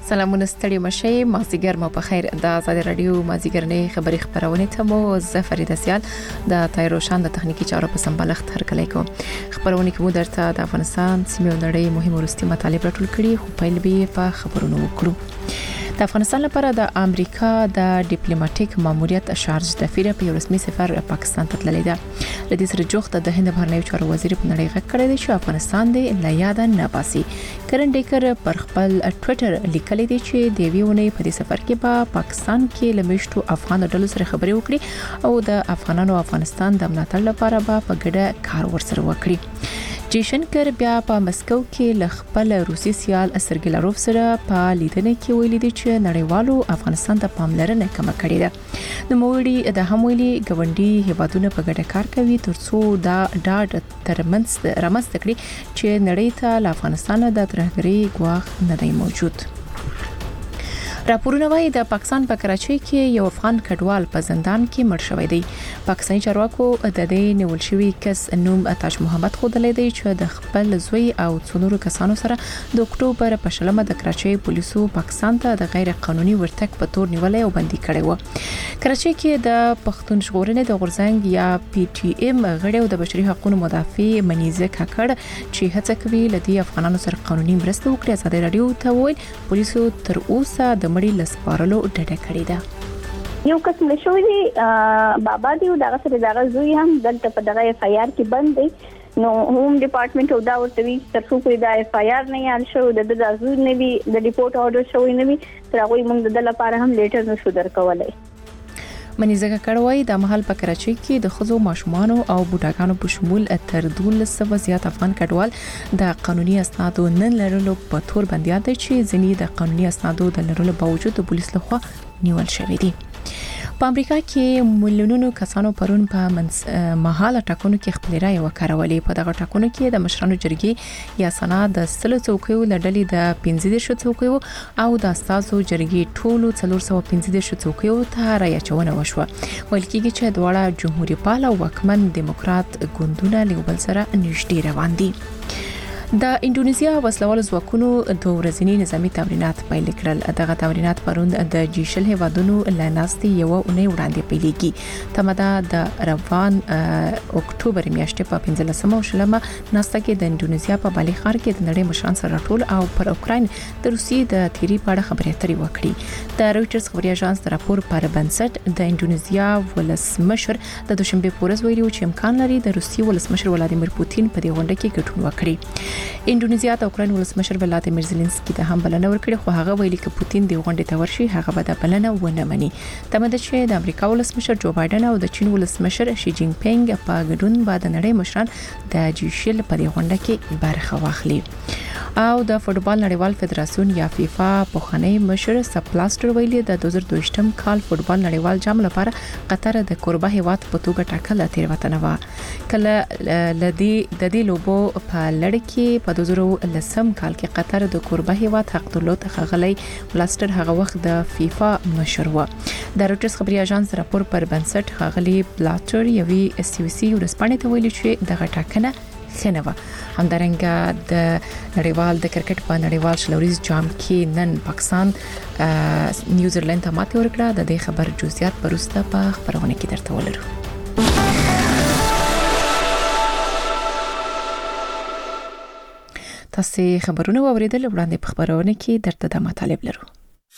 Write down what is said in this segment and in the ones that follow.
سلامونه ستړي مشي مازیګر مو په خیر د آزاد رادیو مازیګرنې خبري خبرونه ته مو زفر دسیال د تایروشان د تخنیکی چارو په سمبالښت هرکلی کو خبرونه کې مو درته د افغانستان سیمه نړۍ مهم ورستي مطالب راټول کړي خو پیل به په خبرونو وکړو. د افغانستان لپاره د امریکا د ډیپلوماټیک ماموریت شارج دفیر په رسمي سفر پاکستان ته تللی ده. لدې سره جوخت د هند بهرنیو چارو وزیر په نړۍ غږ کړی دی چې افغانستان د لا یاد نه باسي. کرن ډیکر پر خپل ټوئیټر لیکلی دی چې د ویونې په دې سفر کې په پاکستان کې لمشتو افغان ډلو سره خبرې وکړي او د افغانانو افغانستان د ملاتړ لپاره په ګډه کار ورسره وکړي. جیشنکر بیا په مسکو کې ل خپل روسي سیال سرګی لاروف سره په لیدنه کې ویلي دي چې نړیوالو افغانستان ته پاملرنه کم کړې ده. نو موړي د همویلي ګوندي هیوادونو په ګډه کار کوي ترڅو دا ډاډ ترمنځ رامنځته کړي چې نړۍ ته له افغانستان د ترهګرۍ ګواښ نه دی موجود. راپورونه وايي د پاکستان په کراچۍ کې یو افغان کډوال په زندان کې مړ شوی دی. پاکستاني چارواکو د دې نیول شوی کس نوم تاج محمد خودلې دی چې د خپل زوی او څونورو کسانو سره د اکتوبر په شلمه د کراچۍ پولیسو پاکستان ته د غیر قانوني ورتګ په تور نیولې او بندي کړی و. کراچۍ کې د پښتون ژغورنې د غورځنګ یا پی ټی ایم غړي او د بشري حقوقو مدافع منیزه کاکړ چې هڅه کوي لدی افغانانو سره قانوني مرسته وکړي. آزاد رادیو ته ویل پولیسو تر اوسه د مړي لسپارلو ډډه کړې ده. یو قسم شوې دي بابا دی دغه سره دغه زوی هم دلته په دغه اف آی آر کې بند دی. نو هوم ډپارټمنټ او دا ورته وی ترڅو په دا اف آی آر نه یال شو د زوی نه وی د ریپورت اورډر شوی نه وی تر هغه موږ د لپاره هم لیټر نشو درکولای. منیزه کړوي د محل په کراچۍ کې د خزو ماشومان او بوډاګانو په شمول تر 1200 زیات افغان کډوال د قانوني اسنادو نه لرلو په تور بنديات دي چې ځینې د قانوني اسنادو د لرلو باوجود د پولیس لخوا نیول شوی دي. په امریکا کې ملیونونو کسانو پرون په مهاله ټاکنو کې خپل رائے وکړولې. په دغه ټاکنو کې د مشرانو جرګې یا سنا د سلو څوکیو لړلې د 15 څوکیو او د استازو جرګې ټولو 415 څوکیو ته رائے چونه وشوه. ویل کېږي چې دواړه جمهوریت پال او وکمن دیموکرات ګوندونه له بل سره نږدې روان دي. د انډونیزیا وسلوال ځواکونو د ورځنی نظامی تمرینات پیل کړل. دغه تمرینات پروند د جیشل هیوادونو لناستي یو اونۍ وړاندې پیلېږي. تمدا د روان اکتوبر میاشتې په 15 او شلمه ناسته کې د انډونیزیا په بالي ښار کې د نړۍ مشران سره ټول او پر اوکراین د روسي د تیری په اړه خبرې اترې وکړي. د رويټرز خبري اژانس د راپور پر بنسټ د انډونیزیا ولسمشر د دوشنبه پورز ویلي چې امکان لري د روسي ولسمشر ولادیمیر پوتین په دې غونډه کې ګډون وکړي. انډونیزیا د اوکراین ولسمشر ولادیمیر زيلنسکي ته هم بلنه ورکړه خو هغه ویلي چې پوتین د غونډې ته ورشي هغه به د بلنه ونه مني. تمه ده چې د امریکا ولسمشر جو بایدن او د چین ولسمشر شي جین پینګ په ګډون به د نړۍ مشران د جیشل په دې غونډه کې برخه واخلي. او د فوتبال نړیوال فدراسیون یا فیفا پوخنۍ مشر سپلاستر ویلي د 2022م کال فوتبال نړیوال جام لپاره قطر د کوربه هیواد په توګه ټاکل تیروتنه و. کله لدی د دې لوبو په لړ کې په 2010 کال کې قطر د کوربه هیواد حق درلود خغلی بلاستر هغه وخت د فیفا مشر و. د رويټرز خبري اژانس راپور پر بنسټ خغلی بلاټر یوي سی سی ورسپانې ته ویلي چې دغه ټاکنه خنوه. همدارنګه د نړیوال د کرکټ په نړیوال شلوریز جام کې نن پاکستان نیوزیلند ته ماته ورکړه. د دې خبر جزئیات پرسته په خبرونه کې درته ولرو. تاسو خبرونه واوریدل وړاندې په خبرونه کې درته د مطالب لرو.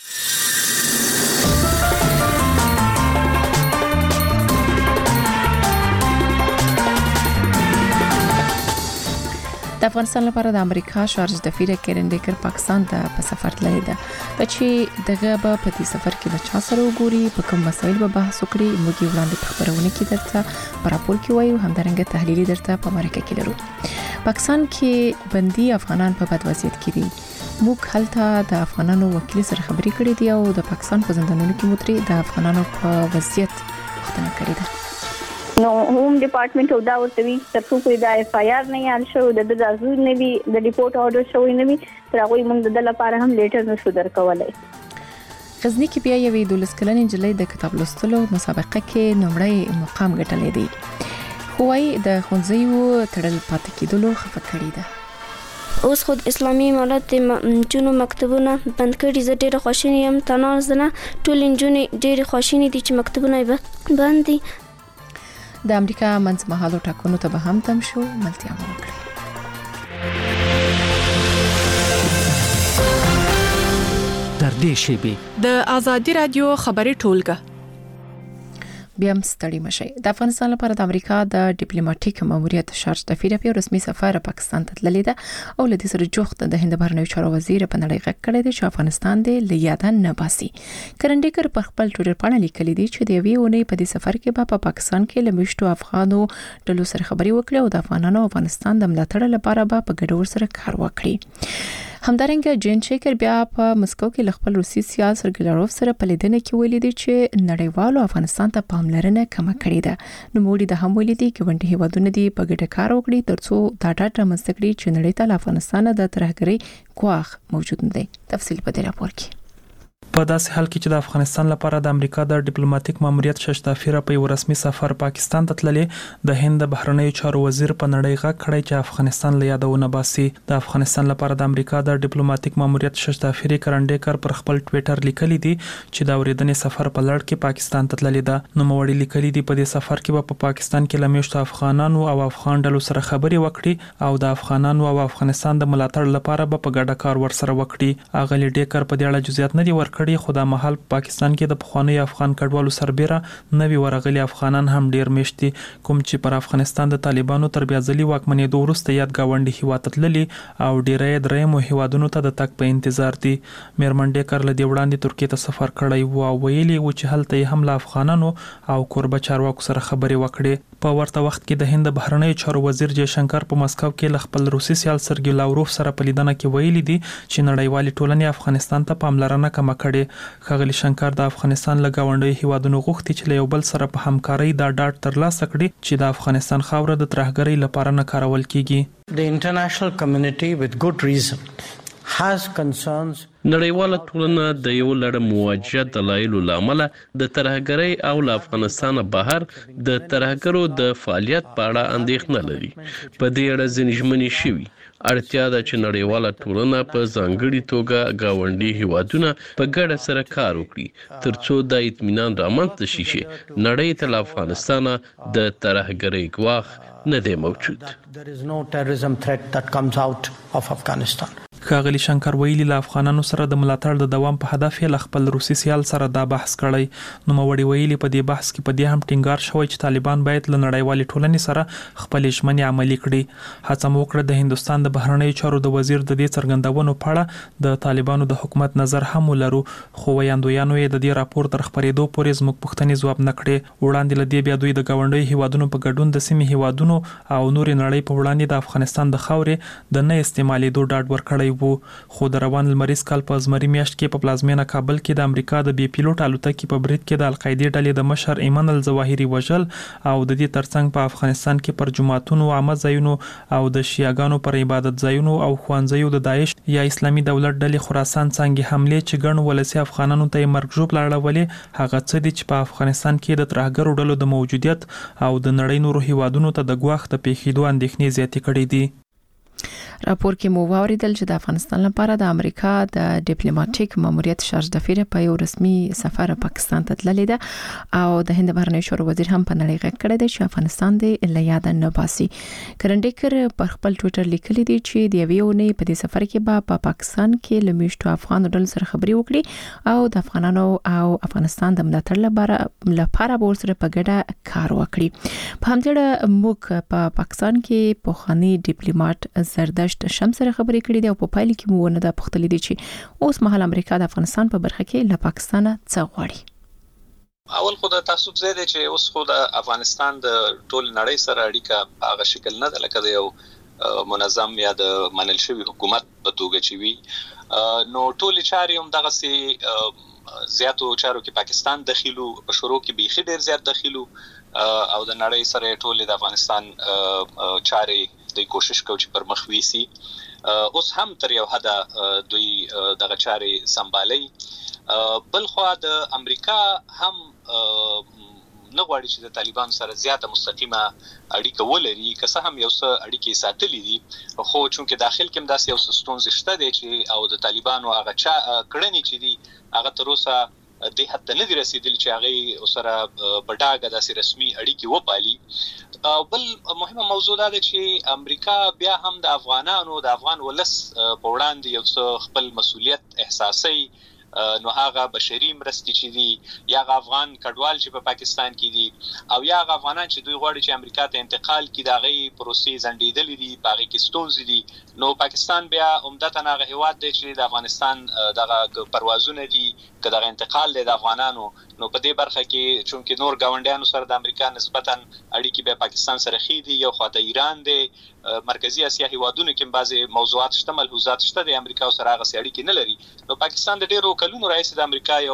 د افغانستان لپاره د امریکا شارج دفیر کرن ډیکر پاکستان ته په سفر تللی ده. چې دغه په دې سفر کې د چا سره وګوري په کوم مسایل به بحث وکړي موږ وړاندې په خبرونه کې درته په راپور کې وایو. همدارنګه تحلیلي درته په مرکه کې لرو. پاکستان کې بندي افغانان په بد وضعیت کې دي. موږ هلته د افغانانو وکیل سره خبرې کړې دي او د پاکستان په زندانونو کې متري د افغانانو په وضعیت پوښتنه کړې ده. نو هوم ډپارټمنټ او دا ورته وی ترڅو په دا اف آی آر نه یال شو د زوی نه وی د ریپورت اورډر شوی نه وی تر هغه موږ د لپاره هم لیټر نشو درکولای. غزنی کې بیا یوې 12 کلنې نجلۍ د کتاب لوستلو مسابقه کې نمړی مقام ګټلی دی. خو وايي د ښوونځیو تړل پاتې کېدلو خفه کړی ده. اوس خود اسلامي امارت جنو مکتبونه بند کړي. زه ډېره خوشاله یم، تناز نه ټول انجونې ډېره خوشاله دي چې مکتبونه بند دي. د امریکا منځمهالو ټاکنو ته به هم تم شو. ملتیا مو وکړي. تر دې شیبې د آزادي رادیو خبري ټولګه بیا مستړی مشي. د افغانستان لپاره د امریکا د ډیپلوماټیک ماموریت شارج دفیر په رسمي سفر پاکستان ته تللی ده او له دې سره جوخت د هند بهرنیو چارو وزیر په نړۍ غږ کړی دی چې افغانستان د لیاده نه باسي. کرندیکر په خپل ټویټر باندې لیکلي دي چې د یوې اونۍ په دې سفر کې په پاکستان کې لمشتو افغانو ډلو سره خبري وکړي او د افغانانو افغانستان د ملاتړ لپاره په ګډور سره کار وکړي. همدارنګه جین شیکر بیا په مسکو کې خپل روسي سیال سرګلاروف سره په لیدنه کې ویلي دي چې نړیوالو افغانستان ته پاملرنه کم کړې ده. نو موږ د هم ویلي دي چې ونډه هیوادونه دي په ګډه کار وکړي ترڅو دا ډاټا مستقلی چې نړۍ ته افغانستان د ترهګرۍ ګواښ موجود نه دی. تفصیل په دې راپور کې. په داسې حال کې چې د افغانستان لپاره د امریکا د ډیپلوماټیک ماموریت شش دافیر په یو رسمي سفر پاکستان ته تللی، د هند بهرنیو چارو وزیر په نړۍ غږ کړی چې افغانستان له یادونه باسي. د افغانستان لپاره د امریکا د ډیپلوماټیک ماموریت شش دافیر کرندیکر پر خپل ټویټر لیکلی دی چې د اوریدنې سفر په لړ کې پاکستان ته تللی ده. نو موړي لیکلی دی په دې سفر کې په پاکستان کې لمشتو افغانانو او افغان ډلو سره خبري وکړي او د افغانانو او افغانستان د ملاتړ لپاره په ګډه کار ورسره وکړي. اغلی ډیکر په دې اړه جزئیات نه دی ورکړي، خو د محل پاکستان کې د پخوانی افغان کډوالو سربېره نوي ورغلي افغانان هم ډیر مشتي، کوم چې پر افغانستان د طالبانو تر بیا ځلي واکمنېدو وروسته یاد گاونډي هیواد ته تللي او ډیری درېیمو هیوادونو ته د تګ په انتظار دي. میرمن ډیکر له دې وړاندې ترکیه ته سفر کړی و او ویلي و چې هلته یې هم له افغانانو او کوربه چارواکو سره خبرې وکړې. په ورته وخت کې د هند بهرنیو چارو وزیر جے شنکر په مسکو کې له خپل روسي سیال سرګي لاوروف سره په لیدنه کې ویلي دي چې نړیوالې ټولنې افغانستان ته پاملرنه کم کړي. ښاغلي شنکر د افغانستان له گاونډي هیوادونو غوښتي چې له یو بل سره په همکارۍ دا ډاټ ترلاسه کړي چې د افغانستان خاوره د ترهګرۍ لپاره نه کارول کیږي. The international community with good reason has concerns. نړیواله ټولنه د یو لړ مواجهه دلایلو لامل د ترهګرۍ او له افغانستان بهر د ترهګرو د فعالیت په اړه اندېښنه لري. په دې اړه ځینې ژمنې شوي. اړتیا ده چې نړیواله ټولنه په ځانګړي توګه گاونډي هیوادونه په ګډه سره کار وکړي ترڅو د اطمینان رامنځته شي چې نړۍ ته له افغانستان د ترهګرۍ ګواښ نه دی موجود. There is no terrorism threat that comes out of Afghanistan. ښاغلي شنکر ویلي له افغانانو سره د ملاتړ د دوام په هدف یې له خپل روسي سیال سره دا بحث کړی. نو موړي ویلي په دې بحث کې په دې هم ټینګار شوی چې طالبان باید له نړیوالې ټولنې سره خپل ژمنې عملي کړي. هڅه مو وکړه د هندستان د بهرنیو چارو د وزیر د دې څرګندونو په اړه د طالبانو د حکومت نظر هم ولرو، خو ویاندویانو یې د دې راپور تر خبرېدو پورې زموږ پوښتنې ځواب نه کړې. وړاندې له دې بیا دوی د گاونډي هیوادونو په ګډون د سیمې هیوادونو او نورې نړۍ په وړاندې د افغانستان د خاورې د نه استعمالېدو ډاډ ورکړی وو. خو د روان لمریز کال په زمري میاشت کې په پلازمینه کابل کې د امریکا د بي پیلوټ الوتکې په برید کې د القاعده ډلې د مشر ایمن الظواهري وژل او د دې ترڅنګ په افغانستان کې پر جماعتونو، عامه ځایونو او د شیعاګانو پر عبادت ځایونو او ښوونځیو د داعش یا اسلامي دولت ډلې خراسان څنګه حمله چې ګڼ ولسی افغانانو ته مرګ ژوبل اړولې، هغه څه دي چې په افغانستان کې د ترهګرو ډلو د موجودیت او د نړۍ نورو هیوادونو ته د ګواښ د پیښېدو اندېښنې زیاتې کړې دي. راپور کې مو واوریدل چې د افغانستان لپاره د امریکا د ډیپلوماټیک ماموریت شارج دفیر په یو رسمي سفر پاکستان ته تللی ده او د هند بهرنیو چارو وزیر هم په نړۍ غږ کړی دی چې افغانستان د لیاد نه باسي. کرندیکر پر خپل ټویټر لیکلی دی چې د یوې اونۍ په دې سفر کې په پاکستان کې لمشتو افغان ډلو سره خبري وکړي او د افغانانو او افغانستان د ملاتړ لپاره به ورسره په ګډه کار وکړي. په همدې اړه موږ په پاکستان کې پوخانی ډیپلوماټ زردشت شمس سره خبرې کړې دي او په پایل کې مو نه دا پوښتلې دي چې اوس مهال امریکا د افغانستان په برخه کې له پاکستان څخه غواړي. اول خو د تعصب زیاده چې اوس خو د افغانستان د ټول نړۍ سره اړیکه په هغه شکل نه ده لکه د یو منظم یا د منل شوی حکومت په توګه چې وي. نو ټول چارې هم دغه سي زیاتو چارو کې پاکستان دخیلو، په شروع کې بیخي ډیر زیات دخیلو او د نړۍ سره ټول د افغانستان چارې د کوشش کوي چې پر مخ ويسي. اوس هم تر یو حد دوی دغه چارې سمبالي. بل خو د امریکا هم نه غواړي چې د طالبان سره زیاته مستقیمه اړیکه ولري، که څه هم یو څه اړیکې ساتلې دي، خو چونکې داخل کې هم داسې یو څه ستونزې شته دي چې او د طالبانو هغه کړنې چې دي هغه تر اوسه د حتی نه دي رسیدلی چې هغه سره په ډاګه داسې رسمي اړیکې وپالي. بل مهمه موضوع دا ده چې امریکا بیا هم د افغانانو د افغان ولس په وړاندې یو څه خپل مسؤلیت احساسي، نو هغه بشري مرستې چې دي یا افغان کډوال چې په پاکستان کې دي او یا افغانان چې دوی غواړي چې امریکا ته انتقال کړي دا غي پروسې زندیدلې دي، باغې کې ستونزې دي، نو پاکستان بیا عمدتاً هغه هیواد دی چې د افغانستان دغه پروازونه دي که دغه انتقال دی د افغانانو، نو په دې برخه کې چونکې نور ګاونډیانو سره د امریکا نسبتاً اړیکې به پاکستان سره ښې دي، یو خواته ایران دی، مرکزی اسیا هیوادونو کې بعضي موضوعات شته، ملحوظات شته د امریکا سره هغه اړیکې نه لري. نو پاکستان د ډیرو کلونو راځي د امریکا یو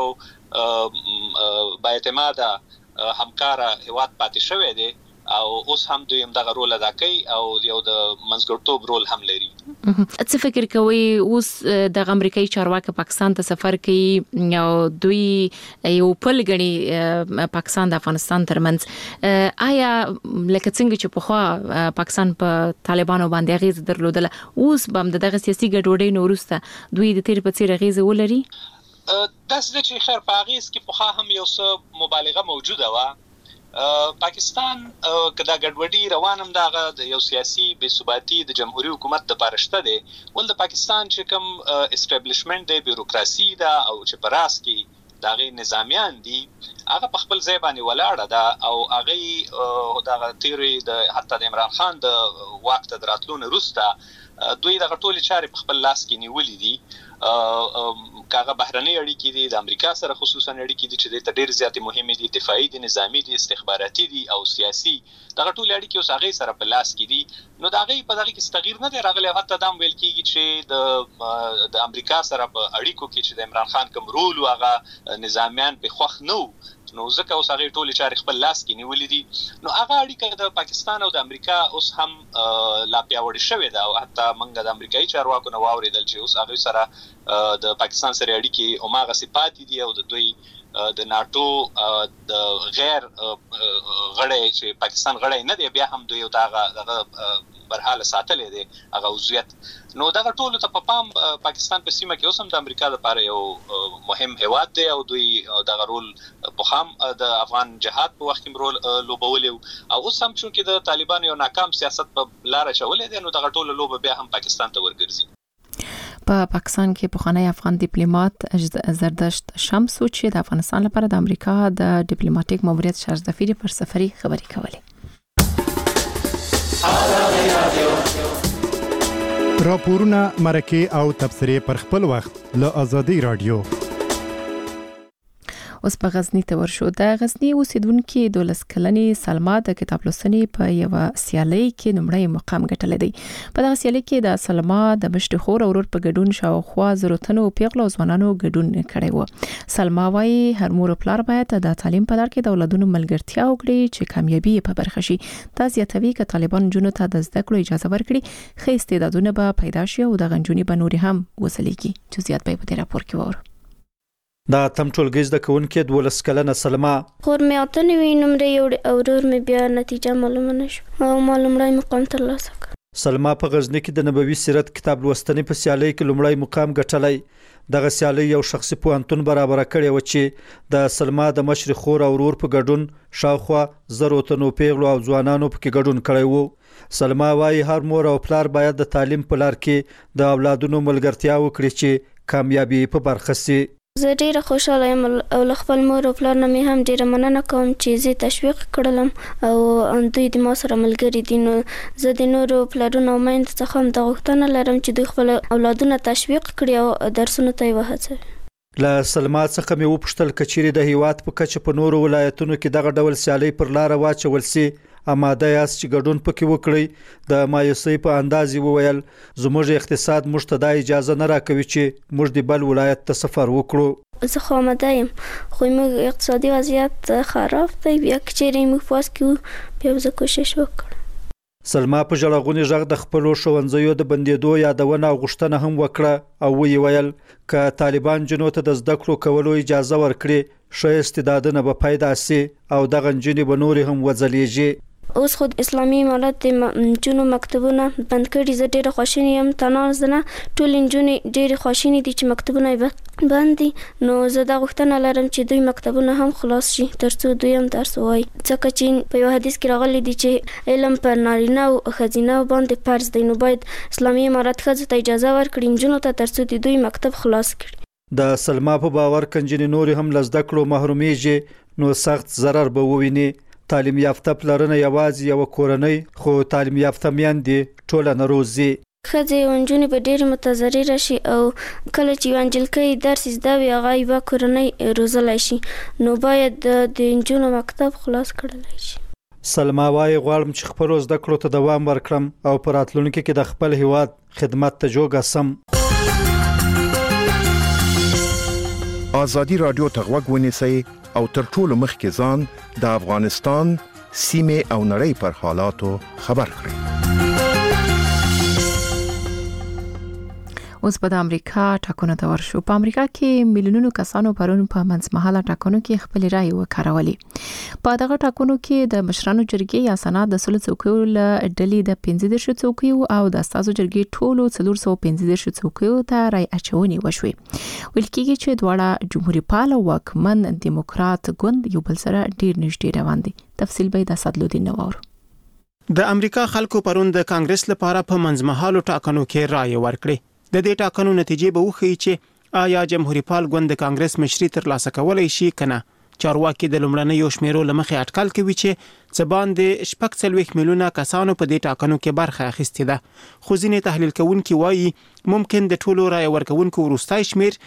با اعتماده همکار هیواد پاتې شوی دی او اوس هم دوی هم دغه رول ادا کوي او یو د منځګړتوب رول هم لري. څه فکر کوي اوس د امریکایي چارواکي پاکستان ته سفر کوي او دوی یو پل غني پاکستان د افغانستان ترمنځ، آیا لکه څنګه چې په خوا پاکستان په طالبانو باندې غیز درلودل، اوس به دغه سیاسي ګډوډۍ نورسته دوی د تیر په څیر غیز ولري؟ داسې چې خیر په غیز کې په خوا هم یو څه مبالغه موجوده و. پاکستان کدا ګډوډي روانم دغه د یو سیاسي بې ثباتی د جمهوریت حکومت د پارشته دی، ول د پاکستان چې کوم اسټابلیشمنت دی، بیوروکراسي دا او چې پراس کې دغه نظامیان دي هغه په خپل ځای باندې ولاړه ده او هغه دغه تیری د حتی د عمران خان د وخت د راتلون وروسته دوی دغه ټول چارې په خپل لاس کې نیولې دي. کاغه بهرنۍ اړیکې دي د امریکا سره خصوصا اړیکې دي چې د ډېر زیاتې مهمه دي، دفاعي دي، نظامی دي، استخباراتي دي او سیاسي، دغه ټول اړیکې اوس هغه سره په لاس کې دي. نو دا غي په دغه کې تغییر نه دی راغلی، حتی دا ویل کېږي چې د امریکا سره په اړیکو کې چې د عمران خان کوم رول واغه نظامیان په خوښ نو نو ځکه اوس هغه ټول چارې خپل لاس کې نیولې دي. نو هغه اړیکه د پاکستان او د امریکا اوس هم لا پیاوړې شوې ده او حتی موږ د امریکایي چارواکو نو واوریدل چې اوس هغه سره د پاکستان سره اړیکې اوماغه صفات دي او د دوی د ناتو د غیر غړی چې پاکستان غړی نه دی بیا هم دوی دغه برحاله ساتلې دي هغه عضویت. نو دغه ټول ته په پام پاکستان په سیمه کې اوس هم د امریکا لپاره یو مهم هیواد دی او دوی دغه رول په خام د افغان جهاد په وخت کې رول لوبولې او اوس هم چې د طالبانو یو ناکام سیاست په لار چولې دي، نو دغه ټول لوب بیا هم پاکستان ته ورګرځي. په پاکستان کې پخوانی افغان ډیپلوماټ زردشت شمس چې د افغانستان لپاره د امریکا د ډیپلوماټیک ماموریت شارژ دفیری پر سفري خبري کولې. راپورونه، مرکې او تبصرې پر خپل وخت له آزادۍ رادیو. اوس په غزنی ته ورشو. د غزنی اوسیدونکو 12 کلنې سلما د کتاب لوستنې په یو سیالي کې نمړی مقام ګټل دی. په دغه سیالي کې د سلما د مشت خور اورور په ګډون شاوخوا زرتنو پیغلو ځوانانو ګډون کړی و. سلما وايي هر مور پلار باید د تعلیم په لار کې د اولادونو ملګرتیا وکړي چې کامیابی په برخه شي. دا زیاتوي چې طالبان جنونو ته د زده کړو اجازه ورکړي، خې استعدادونه به پیدا شي او د غنجونی به نور هم وسلیږي. جزئیات به په دې راپور کې وره. دا تم ټولګیز د کوونکې 12 کلنه سلما خور مې اته نوي نمرې یو اورور مې بیا نتیجه معلومه نشو او معلومړی مقام ترلاسه کړ. سلما په غزنی کې د نبوي سیرت کتاب لوستنې په سیالۍ کې لومړی مقام ګټلی. دغه سیالۍ یو شخصي پوهنتون برابر کړی و چې د سلما د مشر خور او ورور په ګډون شاوخوا زرو تنو پیغلو او ځوانانو په کې ګډون کړی وو. سلما وايي هر مور او پلار باید د تعلیم په لار کې د اولادونو ملګرتیا وکړي چې کامیابی په برخه شي. زه ډیره خوشاله یم او خپل مور او پلار نه مې هم ډیره مننه کوم چې زه تشویق کړلم او دوی د ما سره ملګري دي. نو زه د نورو پلارونو او میندو څخه هم د غوښتنه لرم چې دوی خپل اولادونه تشویق کړي او درسونو ته یې وهڅوي. له سلما څخه مې وپوښتل کچېرې د هیواد په کچه په نورو ولایتونو کې دغه ډول سیالۍ پر لار واچول سي اماده یاست چې ګډون پکې وکړي. د مایوسۍ په اندازې وویل زموږ اقتصاد موږ ته د اجازه نه راکوي چې موږ د بل ولایت ته سفر وکړو. زه خو آماده یم خو موږ اقتصادي وضعیت خراب دی، بیا کچېرې موږ پاس کیو بیا زه کوشش وکړم. سلما په ژړغوني ژغ د خپل ښوونځیو د بندیدو یادونه غوښتنه هم وکړه او وی ویل ک طالبان جنو ته د زده کړو کولو اجازه ورکړي ښه استعدادونه به پیدا سي او دغه نجونې به نور هم وځلېږي. اوس خود اسلامي امارت د جنو مکتبونه بند کړي. زه ډیره خوشاله یم. تناز نه ټول جنونې ډیره خوشاله دي چې مکتبونه بند دي. نو زه دا غوښتنه لرم چې دوی مکتبونه هم خلاص شي ترڅو دوی هم درس وایي. ځکه چې په یو حدیث کې راغلی دی چې علم پر نارینه او ښځینه باندې فرض دی. نو باید اسلامي امارت ښځو ته اجازه ورکړي جنونو ته ترڅو دوی مکتب خلاص کړي. د سلما په باور کنجنې نور هم لزده کړو محرومیږي نو سخت ضرر به وویني. تعلیم یافته پلرونه یوازې یو کورنۍ خو تعلیم یافته میندې ټولنه روزي. ښځې او نجونې به ډېرې متضرره شي او کله چې یوه نجلۍ درس زده وي هغه یوه کورنۍ روزلی شي. نو باید د نجونو مکتب خلاص کړلی شي. سلما وايي غواړم چې خپلو زده کړو ته دوام ورکړم او په راتلونکي کې د خپل هیواد خدمت ته جوګه سم. آزادی رادیو ته غوږ ونیسئ او تر ټولو مخکې ځان د افغانستان سیمې او نړۍ پر حالاتو خبر کړئ. اوس په امریکا ټاکنو ته ورشو. په امریکا کې میلیونونو کسانو پرون په منځمهاله ټاکنو کې خپل رائے وکړولې. په دغه ټاکنو کې د مشرانو جرګې یا سنات د سلو څوکیو له ډلې د 15 څوکیو او د استازو جرګې ټولو 415 څوکیو ته رائے اچونې وشوې. ویل کېږي چې دواړه جمهوریت پال او واکمن دیموکرات ګوند یو بل سره ډیر نږدې روان دي. تفصیل به د اسدالدین نوور. د امریکا خلکو پرون د کانګرس لپاره په منځمهالو ټاکنو کې رائے ورکړې. د دې ټاکنو نتیجې به وښیي چې آیا جمهوریت پال ګوند د کانګرس مشري ترلاسه کولای شي کنه. چارواکي د لومړنیو شمیرو لمخې اټکل کوي چې څه باندې 40 میلیونه کسانو په دې ټاکنو کې برخه اخیستې ده. خو ځینې تحلیل کوونکي وایي ممکن د ټولو رائے ورکوونکو وروستای شمیر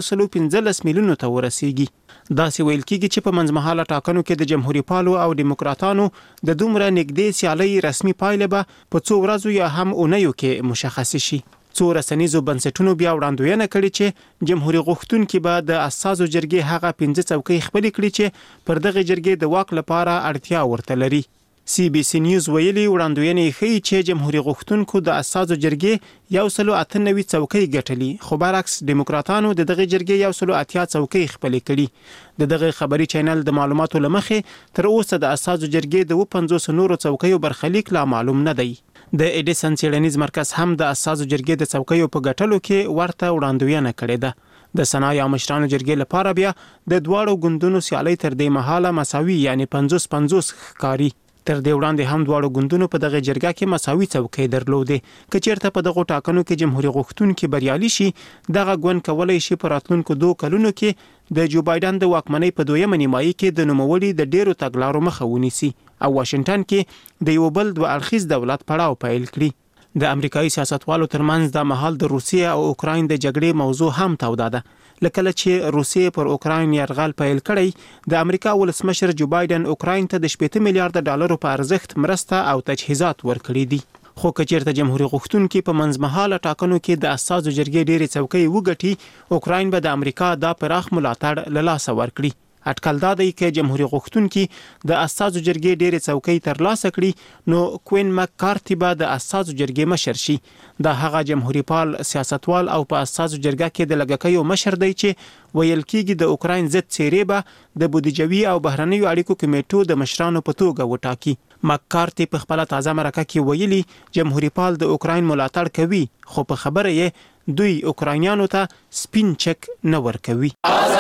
115 میلیونو ته ورسیږي. داسې ویل کېږي چې په منځمهاله ټاکنو کې د جمهوریت پالو او دیموکراتانو د دومره نږدې سیالۍ رسمي پایله به په څو ورځو یا هم اونیو کې مشخص شي. څو رسنیزو بنسټونو بیا وړاندوینه کړې چې جمهوریت غوښتونکي به د اساسو جرګې هغه 15 څوکۍ خپل کړي چې پر دغه جرګې د واک لپاره اړتیا ورته لري. CBC نیوز ویلي وړاندوینه ښیي چې جمهوریت غوښتونکو د اساسو جرګې 198 څوکۍ ګټلي خو برعکس دیموکراتانو د دغه جرګې 180 څوکۍ خپل کړي. د دغه خبري چینل د معلوماتو لمخې تر اوسه د اساسو جرګې د 50 نورو څوکیو برخلیک لا معلوم نه دی. د ایډیسن څېړنیز مرکز هم د اساسو جرګې د څوکیو په ګټلو کې ورته وړاندوینه کړې ده. د سنا یا مشرانو جرګې لپاره بیا د دواړو ګوندونو سیالي تر دې مهاله مساوي یعنی 50-50 ښکاري. تر دې وړاندې هم دواړو ګوندونو په دغه جرګه کې مساوي څوکۍ درلودې. که چیرته په دغه ټاکنو کې جمهوریت غوښتونکي بریالي شي دغه ګوند کولای شي په راتلونکو 2 کلونو کې د جو بایدن د واکمنۍ په دویمه نیمایي کې د نوموړي د ډیرو تګلارو مخه ونیسي او واشنگټن کې د یو بل دوه اړخیز دولت پړاو پیل کړي. د امریکایي سیاستوالو ترمنځ د مهال د روسیې او اوکراین د جګړې موضوع هم توده ده. لکه چې روسیې پر اوکراین یرغل پیل کړی د امریکا ولسمشر جو بایدن اوکراین ته د 80 میلیارډ ډالرو په ارزښت مرسته او تجهیزات ورکړي دي. خو که چیرته جمهوریت غوښتونکي په منځمهاله ټاکنو کې د اساسو جرګې ډېرې څوکۍ وګټي اوکراین به د امریکا دا پراخ ملاتړ له لاسه ورکړي. اټکل دا دی چې جمهوریت غوښتونکي د اساسو جرګې ډېرې څوکۍ ترلاسه کړي نو کوین مکارتي به د اساسو جرګې مشر شي. دا هغه جمهوریت پال سیاستوال او په اساسو جرګه کې د لږکیو مشر دی چې ویل کېږي د اوکراین ضد څیرې به د بودیجوي او بهرنیو اړیکو کمیټو د مشرانو په توګه وټاکي. مکارتي په خپل تازه مرکه کې ویلي جمهوریت پال د اوکراین ملاتړ کوي خو په خبره یې دوی اوکراینیانو ته سپین چک نه ورکوي.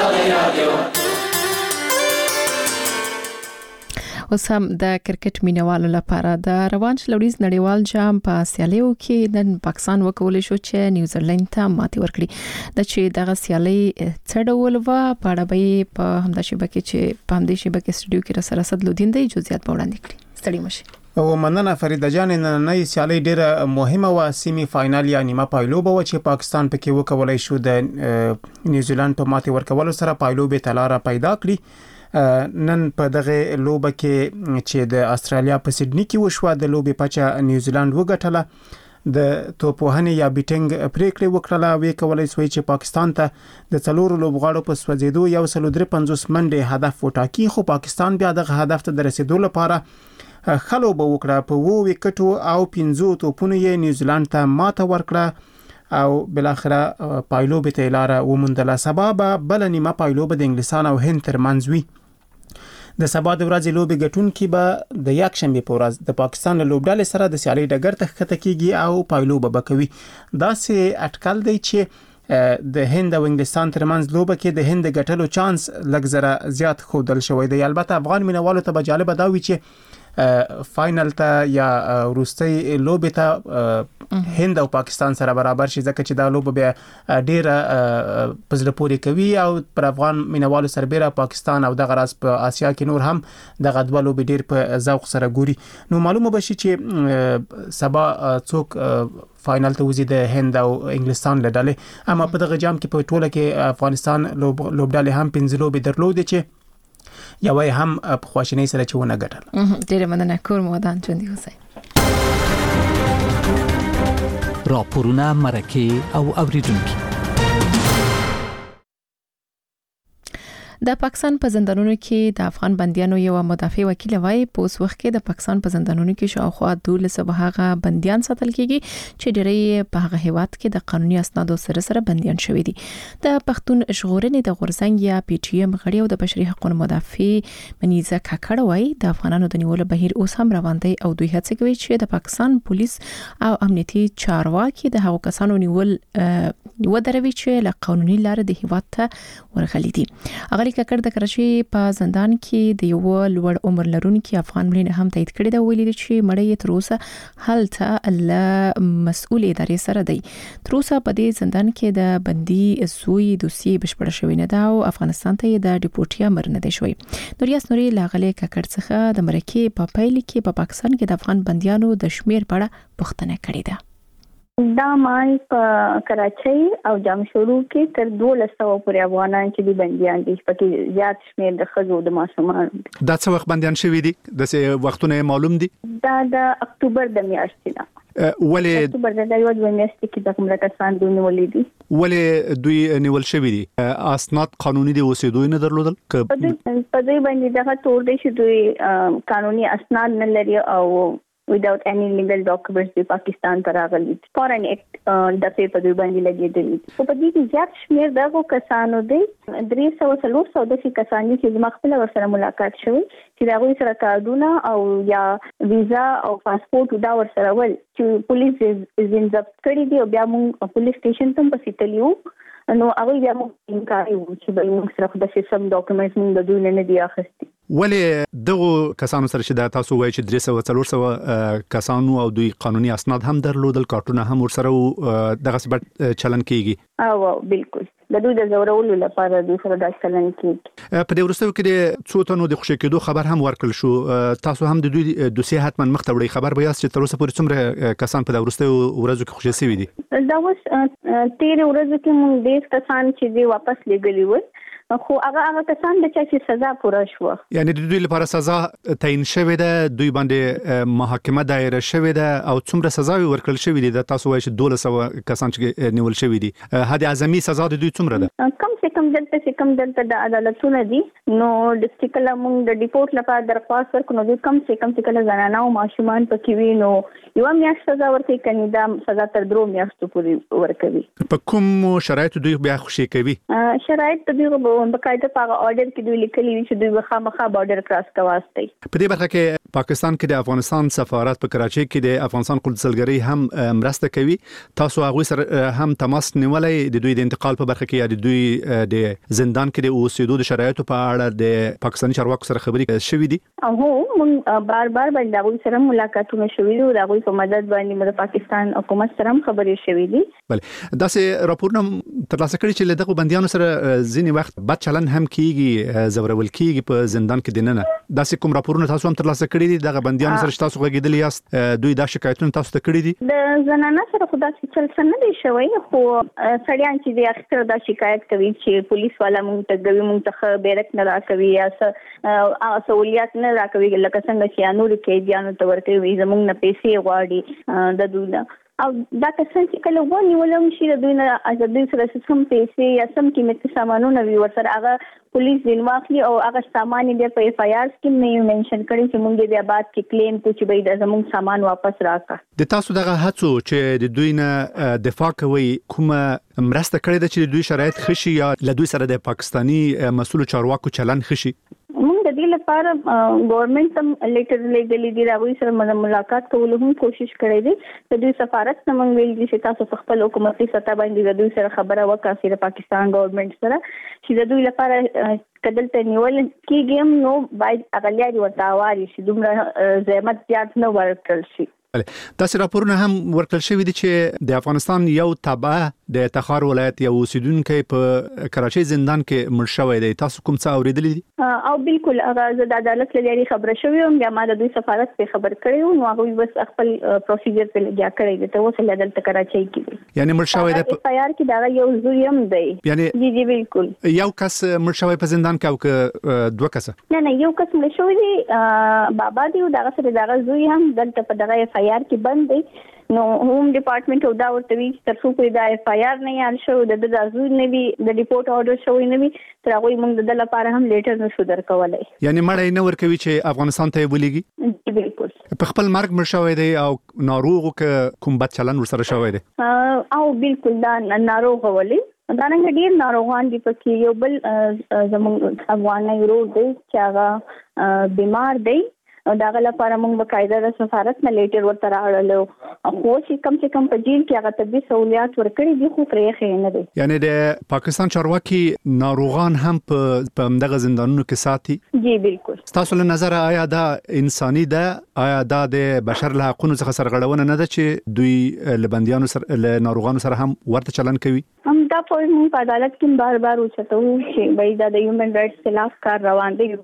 اوس هم د کرکټ مینوالو لپاره د روان لوړیز نړیوال جام په سیالیو کې د پاکستان وکولای شو چې نیوزیلند ته ماتې ورکړي. د چې دغه سیالي څډول و په اړه به په همدا شبکې چې په همدې شبکې سټوډیو کې را سره صدلودین دی جزئیات وړاندې کړي. ستړي مشه او مننه فریده جان. نن سیالي ډیره مهمه و. سیمی فائنل یا نیمه پایلوبه و چې پاکستان پکې وکولای شو د نیوزیلند په ماتې ورکولو سره پایلوبه تلاره پیدا کړي. نن په دغه لوبه کې چې د استرالیا په سیدنی کې وشو د لوبې پچا نیوزیلند وګټله. د توپوهنې یا بیټینګ پریکړه وکړه وی کولای شوی چې پاکستان ته د څلورو لوبغاړو په سوځیدو 153 منډه هدف وټاکي خو پاکستان بیا دغه هدف ته د رسیدو لپاره خلو به وکړه په 2 وکټو او 15 توپونو یې نیوزیلند ته ماته ورکړه او بل اخره پایلوب ته لاره ومندله. سبب بل نیمه پایلوب د انګلستان او هند ترمنځ وی. د سبا د ورځې لوبي ګټونکي به د یک شنبه په ورځ د پاکستان له لوبډلې سره د سیالي ډګر ته ښکته کیږي او پایلوب به کوي. دا سه اټکل دی چې د هند او انګلستان ترمنځ لوبه کې د هند ګټلو چانس لږ زره زیات خودل شوی دی. البته افغان مینوالو ته به جالب دا وي چې فاینل ته یا وروستي لوبه ته هند او پاکستان سره برابر شي ځکه چې دا لوبه به ډیره پزله پوري کوي او پر افغان مینوالو سربېره پاکستان او د غراس په آسیا کې نور هم د غدوه لوبه ډیر په ذوق سره ګوري. نو معلومه بشي چې سبا څوک فاینل ته وزي د هند او انګلستان لډاله. اما په دغه جام کې په ټوله کې افغانستان لوبډاله هم 15 لوبې درلودې چې یوه هم په خواشینۍ سره چې ونه ګټل. ډیره مننه کور مودان چوندی حسین. راپورونه مرکه او اوریدونکو. د پاکستان په زندانونو کې د افغان بنديانو یو مدافع وکیل وایي په اوس وخت کې د پاکستان په زندانونو کې شاوخوا 12 هغه بنديان ساتل کېږي چې ډېری په هغه هیواد کې د قانوني اسنادو سره بنديان شوي دي. د پښتون ژغورنې د غورزنګ یا پی ټی ایم غړي او د بشري حقوقو مدافع منیزه کاکړ وایي د افغانانو د نیولو بهیر اوس هم روان دی او دوی هڅه کوي چې د پاکستان پولیس او امنیتي چارواکي د هغو کسانو نیول ودروي چې له قانوني لارې د هیواد ته ورغلي دي. ککړ د کراچي په زندان کې د یو لوړ عمر لرونکي افغان مړینه هم تایید کړې ده. ویلي چې مړی تر اوسه هلته له مسؤل ادارې سره دی. تر اوسه په دې زندان کې د بندي زوی دوسیه بشپړه شوې نه ده او افغانستان ته د ډیپورټي امر نه دی شوی. نوریاس نوري لاغله ککړ څخه د مرکه په پیل کې په پاکستان کې د افغان بنديانو د شمیر په اړه پوښتنه کړې ده. دا مال په کراچۍ او جمشورو کې تر 1200 پورې افغانان چې دي بنديان دي پکې زیات شمیر د خزو د ماشومان. دا څه وخت بنديان شوي دي؟ د څه وختونه معلوم دي؟ دا د اکتوبر د میاشتې ده. ولې اکتوبر د یو د میاشتې کې د کومه کسان دوی نیولې دي؟ ولې دوی نیول شوي دي؟ اسناد قانوني دي اوسېدو نه درلودل؟ په دې باندې دا تور دي چې دوی قانوني اسناد نه لري او without any legal documents د پاکستان ته راغلي. فورن اکټ د په دوی باندې لګیدلی. په دې کې زیات شمیر دغه کسانو دي 300 د کسانو چې مخکله ورسره ملاقات شوی چې دا غوي سره کارډونه او یا ویزا او پاسپورت دا ورسره ول چې پولیس یې ضبط کړی دی او بیا موږ پولیس سټیشن ته پسیتلیو نو هغه بیا موږ انکار وکړو چې موږ سره د سیستم ډاکومېنټس موږ د دوی نه دی اخیستي. ولې دغه کسانو سره چې دا تاسو وایي چې 300 کسانو او دوی قانوني اسناد هم درلودل کارتونه هم ورسره دغه سبب چلن کیږي؟ او بالکل د دوی د زورولو لپاره دوی سره د چلن کیږي. په دې ورستو کې د څو تنو د خوشی کېدو خبر هم ورکړل شو. تاسو هم د دوی دوسیه حتما مخ ته وړي خبر به یاست چې تر اوسه پورې څومره کسان په د ورستو ورځو کې خوشی شوي دي؟ دا اوس 13 ورځو کې موږ د کسان چې دی واپس لګلی و خو هغه کسان د چا چې سزا پوره شو یعنی د دوی لپاره سزا تعیین شوې ده دوی باندې محاکمه دایره شوې ده او څومره سزا ورکړل شوې دي د تاسو وایي چې 1200 کسان چې نیول شوې دي حد اعظمي سزا د دوی څومره ده کم سے کم دلته د عدالتونو دي نو د سټیکل موږ د ډیپورت لپاره درخواست ورکړو نو کم سے کم زنانه او ماشومان پکې وي نو یو میاشت سزا ورکړي کني دا سزا تر 2 میاشتو پورې ورکوي. په کوم شرایط دوی بیا خوشي کوي؟ شرایط دوی بقاعده په اورډر کې دوی لیکلي چې دوی خامخا بارډر کراس کوي. په دې برخه کې پاکستان کې د افغانستان سفارت په کراچۍ کې د افغانستان قونسلګرۍ هم مرسته کوي. تاسو هغه سره هم تماس نیولای د دوی د انتقال په برخه کې یا د دوی د زندان کې د اوسېدو د شرایطو په اړه د پاکستاني چارواکو سره خبرې شوې دي؟ هو موږ بار باندې دغه سره ملاقاتونه شوې دي او دغه په مدد باندې د پاکستان حکومت سره خبرې شوې دي. بله داسې راپورونه ترلاسه کړي چې دغه بنديانو سره ځینې وخت بد چلن هم کیږي زورول کیږي په زندان کې دننه. داسې کوم راپورونه تاسو هم ترلاسه کړي دي دغه بنديانو سره تاسو غږیدلی یاست دوی دا شکایتونه تاسو ته کړي دي؟ د زنانه سره خدا چې چل څه نه دی شوی خو سړیان چې د اکثر دا شکایت کوي چې پولیس والا مونږ ته کوي مونږ ته بیرک نه راکوي یا سہولیات نه راکوي لکه څنګه چې انور کې ځانو ته ورته وي زمونږ نه پیسې غواړي د دوی او دا کسان چې کله ونیولم شي د دوی نه ازادي سره سم پیسې یا سم قیمتي سامانونه وي ورسره هغه پولیس دین واخلي او هغه سامان یې په اف آی آر کې نه منشن کړي چې موږ بیا بعد کې کلیم کوو چې به زموږ سامان واپس راکړه. د تاسو دغه هڅو چې د دوی نه دفاع کوي کومه مرسته کړې ده چې د دوی شرایط خشي یا له دوی سره د پاکستانی مسؤل چارواکو چلن خشي؟ موږ د دې لپاره ګورنمنت هم لیټر لګلې دي راوي سره ملاقات کولو هم کوشش کړې دي د دوی سفارت سره موږ ویل چې تاسو په خپل حکومتي سطح باندې د دوی سره خبره وکړئ د پاکستان ګورنمنت سره چې د دوی لپاره کدل ته نیول کېږي نو باید اغلیاري ورته واري شي دومره زحمت زیات نه ورکړل شي. تاسو راپورونه هم ورکړل شوی دي چې د افغانستان یو تابع د تخار ولایت یو اوسیدونکو په کراچۍ زندان کې مړ شوی دی. تاسو کوم څه اوریدلی دي؟ او بالکل هغه د عدالت لري خبره شوی او بیا ما د دوی سفارت په خبر کړیو نو هغه بس خپل پروسیجر په لګیا کړی دی ته اوس عدالت کراچۍ کې یعنی مړ شوی دی په یار کې دا یو زوی هم دی. یعنی جی بالکل یو کس مړ شوی په زندان کې او دوه کس نه یو کس مړ شوی دی بابا دی او دا سره دا زوی هم دلته په دغه FIR کې بند دی. نو هوم ډپارټمنټ او دا ورته وی تر څو پرې دا FIR نه یال شو د دازو نه وی د ریپورت اورډر شوی نه وی تر هغه موږ د لپاره هم لیټر نشو درکولای. یعنی مړی نه ورکوي چې افغانستان ته ولېږي؟ بالکل په خپل مرګ مړ شوی دی او ناروغ کوم بد چلن ورسره شوی دی او بالکل دا ناروغ ولې دا نه ډیر ناروغان دي پکې یو بل زموږ افغاني ورو دی چې هغه بیمار دی او دا غل لپاره موږ بقاعده د سفارت نه لیټر ورته راړلو خو چې کم سے کم په جیل کې هغه طبي سہولیات ورکړي دي خو پرې نه دي. یعنی د پاکستان چارواکي ناروغان هم په دغه زندانونو کې ساتي؟ جی بالکل. تاسو له نظر آیا دا انساني ده؟ آیا دا د بشر له حقوقو څخه سرغړونه نه ده چې دوی لبنديانو سره له ناروغانو سره هم ورته چلن کوي؟ هم دا په عدالت کې بار اوچتو چې بای دا د هیومن رائټس خلاف کار روان دي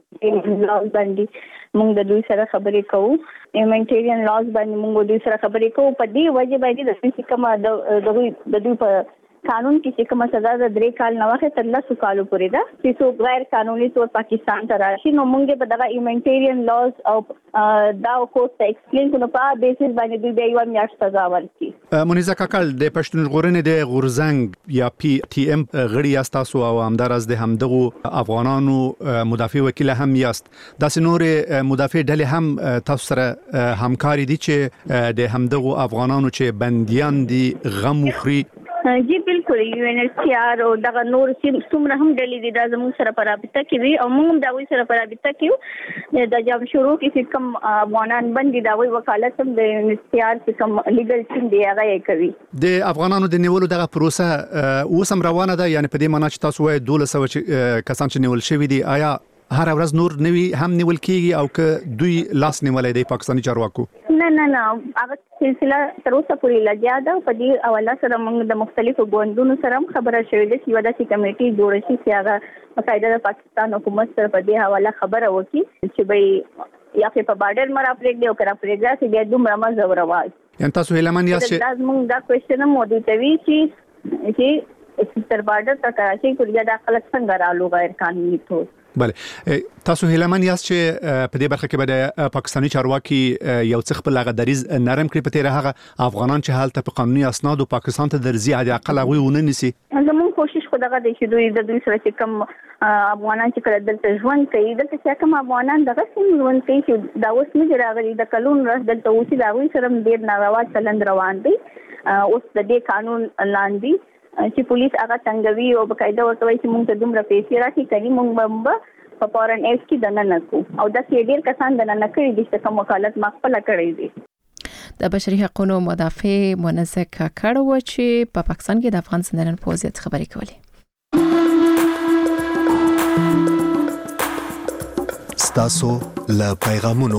باندې موږ د دوی سره خبرې کوو هیومانیټیرین لاز باندې موږ دوی سره خبرې کوو په دې وجه باندې د څه کومه د دوی په قانون کې چې کومه سزا د 3 کال نه واخې تر 10 کالو پورې ده چې څو غیر قانوني تور پاکستان ته راشي نو موږ په دغه هیومانیټیرین لاز او دا کوټ ته ایکسپلین کوو په بیسس باندې دوی به یو میاشت سزا ورکړي. منیزه کاکل د پښتون ژغورنې د غورزنګ یا PTM غړي یاست تاسو او همدارس د همدغه افغانانو مدافع وکیل هم یاست. داسې نور مدافع ډلې هم تاسو سره همکاري دي چې د همدغه افغانانو چې بنديان دي غم وخوري؟ جی بالکل UNHCR او دغه نور څومره هم ډلې دي دا زموږ سره په رابطه کې وي او موږ دا وی سره په رابطه کې د جام شروع کې کوم افغانان باندې دا وی وکالت هم د UNHCR چې کوم لیګل ټیم دی هغه کوي. د افغانانو د نیولو دغه پروسه اوس هم روانه ده یعنی په دې معنی چې تاسو وایي 1200 کسان چې نیول شوی دي آیا هر ورځ نور نوی هم نیول کیږي او که دوی لاس نیولای دی پاکستانی چارواکو؟ نه هغه سلسله تر اوسه پورې لګیا ده په دې حواله سره موږ د مختلفو ګوندونو سره هم خبره شوې ده چې ودا چې کمیټي جوړ شي چې هغه باقاعده د پاکستان حکومت سره په دې حواله خبره وکړي چې به یا په بارډر مرا پرېګ دی او کرا پرېګا چې بیا دومره مزه ورواز. یعنی تاسو هیلمن یاست چې موږ دا کوېشن موجود دی چې تر بارډر ته کراچۍ پورې دا خلک څنګه رالو غیر قانوني تور. بله تاسو هیلمن یاست چې په دې برخه کې به پاکستانی چارواکي یو څه خپل هغه دریز نرم کړی په تیر هغه افغانان چې حالت په قانوني اسناد او پاکستان ته درځي عادي اقل هغه ونه نسی. زموږ کوشش خو دغه د دوی سره چې کوم افغانان چې کله دلته ژوند کوي دلته چې کوم افغانان دغه ژوند کوي چې دا اوس نه راغلي د کلون راځ دلته اوسې دا وی سره ډیر ناروا چلند روان دي اوس د دې قانون لاندې چې پولیس هغه څنګه وی او بقاعده ورته وایي چې موږ ته دومره پیسې راکړي کړي موږ په فورن ایکس کې دننه کو او دا چې ډیر کسان دننه کړی دي چې کوم وکالت مخفله کړی دي. د بشري حقوقو مدافع منزه کاکړ و چې په پاکستان کې د افغان سندرن په وضعیت خبرې کولې. ستاسو له پیغامونو.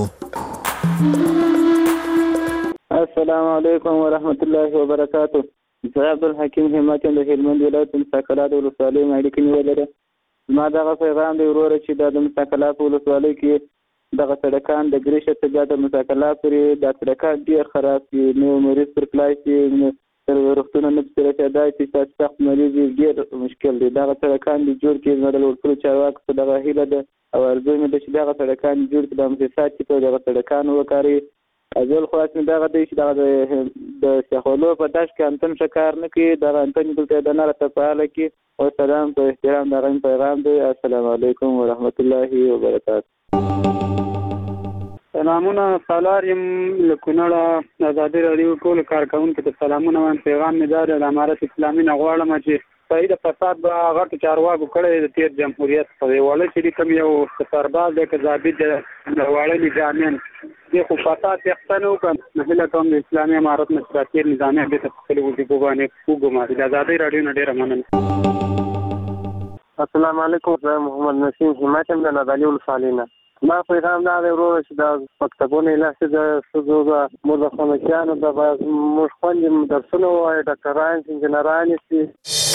السلام علیکم ورحمت الله وبرکاته. زه عبدالحکیم همت د هلمند ولایت مساکلات ولسوالۍ ماړیکې نیولې. ما دغه پیغام دی وروره چې د مساکلات ولسوالۍ کې دغه سړکان د ګریشه څخه د مساکلات پورې د سړکان ډیر خراب دي نو مریض پر کلای شي تر وروختونه نه پرې دا چې سخت مریض ډیر مشکل دي دغه سړکان د جوړ کې نه د ورکړو چارواکو څخه دغه هیله ده او ارزو مې د چې دغه سړکان جوړ کړي د مسافات په دغه سړکان وکاري اول خاص نه دغه دی چې د شخولو په داش کې انتن شکار نه کوي د انتن دلته د نه راته پاله کې او سلام په احترام د غن پیغام دی. السلام علیکم ورحمت الله وبرکاته. سلامونه سالاریم لکونړه آزادي رادیو ټول کارکونکو ته سلامونه وان. پیغام مې دا د امارت اسلامي نه غواړم چې صحیح د فساد به غټ چارواکو کړی د تیر جمهوریت په وړاندې چې کوم یو سرباز د ضابط د وړاندې نظامیان د خو فساد یختنو کوم نه کوم د اسلامي امارت مشراتیر نظامیان به خپل وظیفه باندې وګماري. د آزادي رادیو نه ډیره مننه. السلام علیکم. زه محمد نسیم همتم د نادالی ولسوالینا. ما پیغام دا دی ورور چې د مکتبونو لاسه د سوزو د مدخلاتانو د موږ خوندې درسونه وایي ډاکټران انجنیران دي.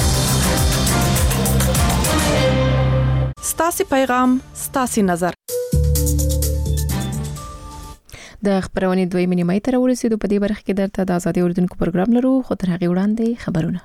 ستاسي پیغام ستاسي نظر. د خبرونې دوی نیمه تر ورسېدو په دې برخه کې درته د آزادي اردوونکو پروګرام لرو خو تر هغه وړاندې خبرونه.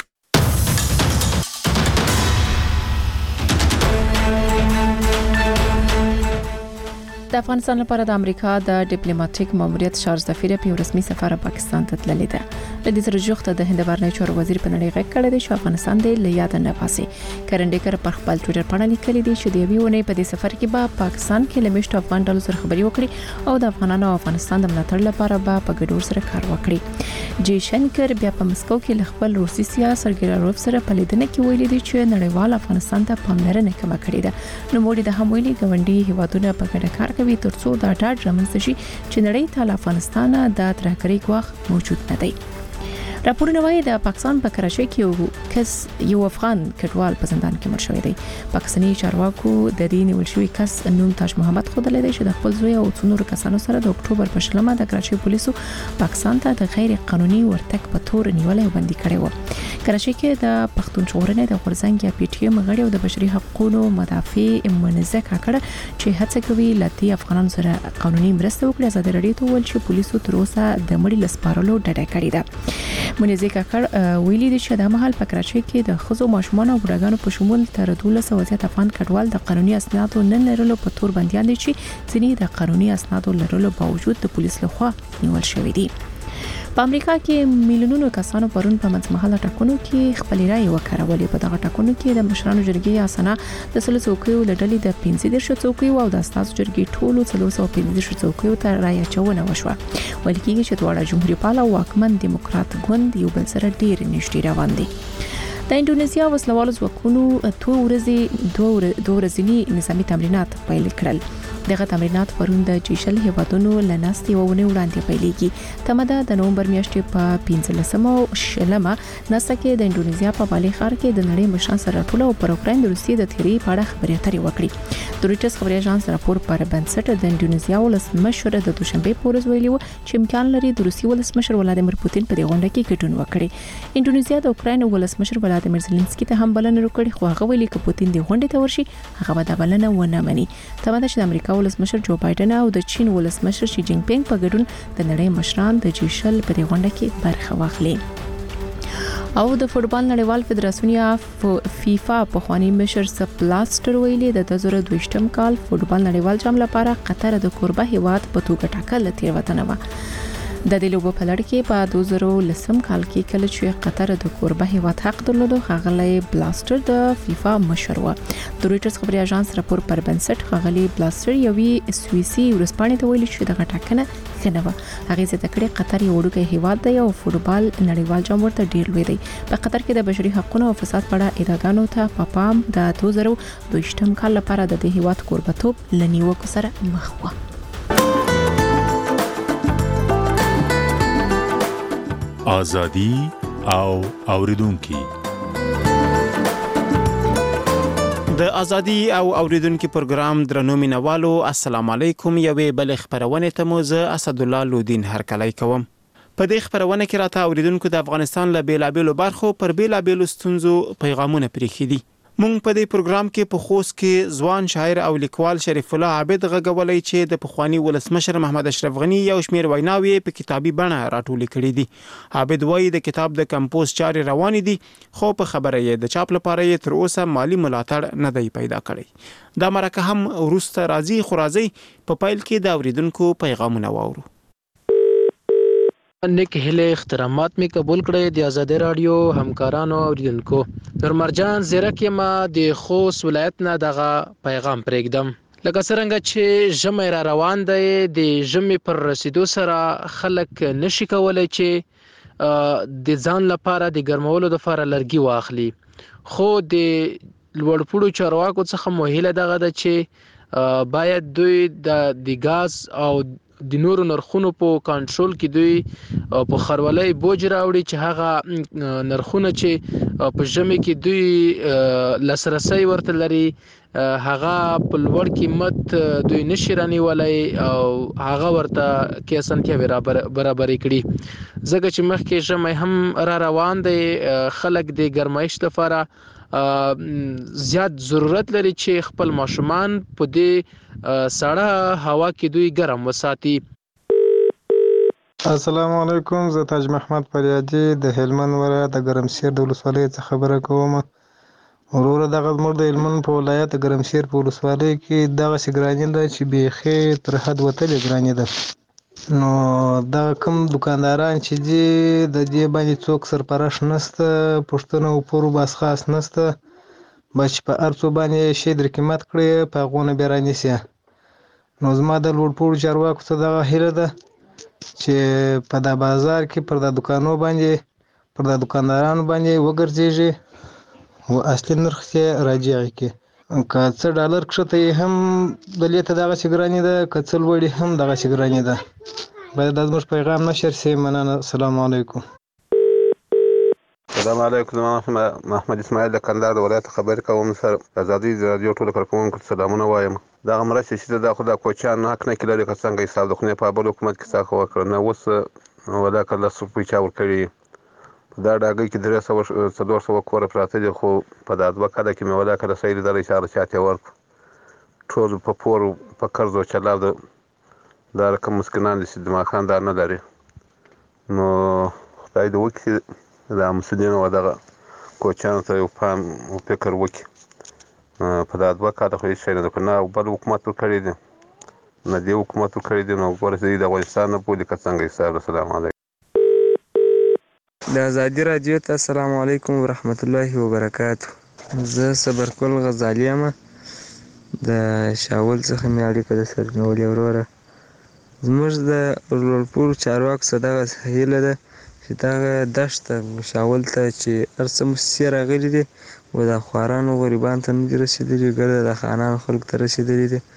د افغانستان لپاره د امریکا د ډیپلوماټیک ماموریت شارج سفیر په رسمي سفر پاکستان ته تللی دی. د دې سره جوخته د هند بهرنی چارو وزیر په نړۍ غږ کړی دی چې افغانستان د لیاد نه پاسي. کرنډیکر پر خپل ټوئیټر باندې لیکلی دی چې د یوې ونې په دې سفر کې به پاکستان کې لمشت افغان ډلو سره خبري وکړي او د افغانانو او افغانستان د ملاتړ لپاره به په ګډور سره کار وکړي. جی شنکر بیا په مسکو کې خپل روسي سیاسي سرګی لاروف سره په لیدنه کې ویلي دی چې نړیوال افغانستان ته پاملرنه کمه کړې ده. نو موږ د هم ویلي غونډي هیوادونه په ګډه کار کوي ترڅو دا ډاډ رامنځته شي چې نړۍ ته افغانستان د ترهګرۍ ګواښ موجود نه دی. راپورونه وايي د پاکستان په کراچۍ کې یو افغان کډوال په زندان کې مړ شوی دی. پاکستاني چارواکو د دې نیول شوی کس نوم تاج محمد خودلې دی چې د خپل زوی او څونور کسانو سره د اکتوبر په شلمه د کراچۍ پولیسو پاکستان ته د غیر قانوني ورتګ په تور نیولې او بندي کړی و. کراچۍ کې د پښتون ژغورنې د غورځنګ یا پی ټی ایم غړي او د بشري حقوقو مدافع منزه کاکړه چې هڅه کوي لتی افغانانو سره قانوني مرسته وکړي. آزادي رادیو ته ویل چې پولیسو تر اوسه د مړي لسپارلو ډډه کړې ده. منزه کاکړ ویلي دي چې د مهال په کراچۍ کې د خزو ماشومان او بډاګانو په شمول تر 1200 افغان کډوال د قانوني اسنادو نن لرلو په تور بنديان دي چې ځینې د قانوني اسنادو لرلو باوجود د پولیس لخوا نیول شوی دي. په امریکا کې میلیونونو کسانو پرون په منځمهاله ټاکنو کې خپل رائے وکړولې. په دغه ټاکنو کې د مشرانو جرګې اسانه د 300 څوکیو لړلې د 15 څوکیو او د استازو جرګې ټولو 315 څوکیو ته رائے اچونه وشوه. ولې کې چې دواړه جمهوریت پال او واکمن دیموکرات ګوند یو بل سره ډیر نږدې روان دي. د انډونیزیا وسلوالو ځواکونو 2 ورځني نظامی تمرینات پیل کړل. دغه تمرینات پرون د جیشل هیوادونو لناستي وونه وړاندې پیلېږي. تمدا د نومبر میاشتې په 15مه او شلمه نسته کې د انډونیزیا په بالي ښار کې د نړۍ مشران سره ټول او پر اوکراین د روسیې د تیری په اړه خبرې اترې وکړي. د رویټرز خبري اژانس راپور پر بنسټ د انډونیزیا ولسمشر د دوشنبه په ورځ ویلي و چې امکان لري د روسي ولسمشر ولادیمیر پوتین په دې غونډه کې ګډون وکړي. انډونیزیا د اوکراین ولسمشر ولادیمیر زيلنسکي ته هم بلنه وکړي خو هغه ویلي چې پوتین د غونډې ته ورشي هغه به د بلنه ونه مني. تمدا چې د امریکا ولسمشر جو بایدن او د چین ولسمشر شي جین پینګ په ګډون د نړۍ مشران د جیشل په دې غونډه کې برخه واخلي. او د فوټبال نړیوال فدراسیون یا فیفا په خواني مشر سپلاستر ویلي د 2022م کال فوټبال نړیوال جام لپاره قطر د کوربه هیواد په توګه ټاکل تیروتنه و. د دې لوبو په لړ کې په 2010 کال کې کله چې قطر د کوربه هیواد حق درلود غغلی بلاستر د فیفا مشر و. د رویټرز خبري اژانس راپور پر بنسټ غغلی بلاستر یوې سوئیسي ورسپانې ته ویلي چې دغه ټاکنه ښه نه و. هغه زه تکړه قطر یو وړوکی هیواد دی او فوټبال نړیوال جام ورته ډیر لوی دی. په قطر کې د بشري حقوقو او فساد په اړه ادعاګانو ته پام د 2022م کال لپاره د دې هیواد کوربتوب لنیوکو سره مخ و. آزادی او اوریدونکو د ازادي او اوریدونکو پروګرام درنو مینوالو السلام علیکم. یوې بل خبرونه ته مو زه اسد الله لودین هرکلی کوم. په دې خبرونه کې راته اوریدونکو د افغانستان له بیلابېلو برخو پر بیلابېلو ستونزو پیغامونه پرېښي دي. مونږ په دې پروګرام کې په خوست کې ځوان شاعر او لیکوال شریف الله عابد غږولای چې د پخوانی ولسمشر محمد اشرف غنی یو شمیر ویناوي په کتابي بڼه راټول کړي دي. عابد وایي د کتاب د کمپوز چارې روان دي خو په خبره یې د چاپ لپاره یې تر اوسه مالی ملاتړ نه دی پیدا کړی. دا مرکه هم ورسته راځي خو راځي په پایل کې د اوریدونکو پیغامونه واورو. نیک هله احترامات می قبول کړی د آزادۍ رادیو همکارانو اوریدونکو نورمرجان زیرک ما د خوست ولایت نه دغه پیغام پرېږدم لکه څنګه چې ژمی را روان دی د ژمی پر رسیدو سره خلک نشي کولای چې د ځان لپاره د ګرمولو لپاره لرګي واخلي خو د لوړپوړو چارواکو څخه مهاله دغه ده چې باید دوی د غاز او د نورو نرخونو په کنټرول کې دوی په خرولۍ بوج راوړي چې هغه نرخونه چې په ژمي کې دوی لاسرسي ورته لري هغه په لوړ قیمت دوی نشي رانیولای او هغه ورته کې اسانتیا برابرې کړي ځکه چې مخکې ژمی هم را روان دی خلک د ګرمایش لپاره زیات ضرورت لري چې خپل ماشومان په دې سړه هوا کې دوی ګرم وساتي. السلام علیکم، زه تاج محمد فریادي د هلمند ولایت د ګرمسیر د ولسوالۍ څخه خبره کوم. وروره دغه زموږ د هلمند په ولایت د ګرمسیر په ولسوالۍ کې دغسې ګراني ده چې بیخي تر حد وتلې ګراني ده. نو دغه کوم دکانداران چې دي د دې باندې څوک سرپرست نشته، پوښتنه او پور بس خاص نشته، بس چې په هر څه باندې شی در قیمت کړي په هغو نه بیا رانیسي. نو زما د لوړپوړو چارواکو ته دغه هیله ده چې په دا بازار کې پر دا دکانو باندې پر دا دکاندارانو باندې وګرځېږي او اصلي نرخ یې راجع کړي. که څه ډالر کښته یې هم د لیته دغسې ګراني ده، که څه لوړې هم دغسې ګراني ده. باید دا زموږ پیغام نشر سي. مننه. السلام علیکم. السلام علیکم. محمد اسماعیل د کندهار د ولایت خبرې کوم. سره ازادي رادیو ټولو کارکوونکو ته سلامونه وایم. دغه مرستې چې دا خو د کوچیان حق نه کې لري، که څنګه حساب د خونې په بل حکومت کې څاخه وکړه نه اوس ولا کله سپوی چا ورکړي دا ډاګۍ کې 300 کوره پراته دي، خو په دا 2 کاله کې مې ولا کله صحیح لیدلی چې هغه چاته ورکړو. ټول په پور په قرض او چلاو دا رقم مسکینان دي چې دماغ خان دا نه لري. نو خدای دې وکړي دا مسؤلینو او دغه کوچیانو ته یو پام او فکر وکړي. په دا 2 کاله خو هېڅ شی نه ده، که نه بل حکومت ورکړی دی نه دې حکومت ورکړی دی. نو ګوره د افغانستان نه بولي که څنګه حساب. السلام علیکم. د ازادي رادیو ته السلام علیکم ورحمت الله وبرکاتو. زه صبرګل غزالی یم د شاول څخه مې اړیکه د سره نیولې. وروره زموږ د لوړپوړو چارواکو څخه دغه هیله ده چې دغه دښته شاول ته چې هر څه موسسې راغلي دي و د خوارانو غریبانو ته نه دي رسېدلي، ګرده د خانانو خلکو ته رسېدلي دي.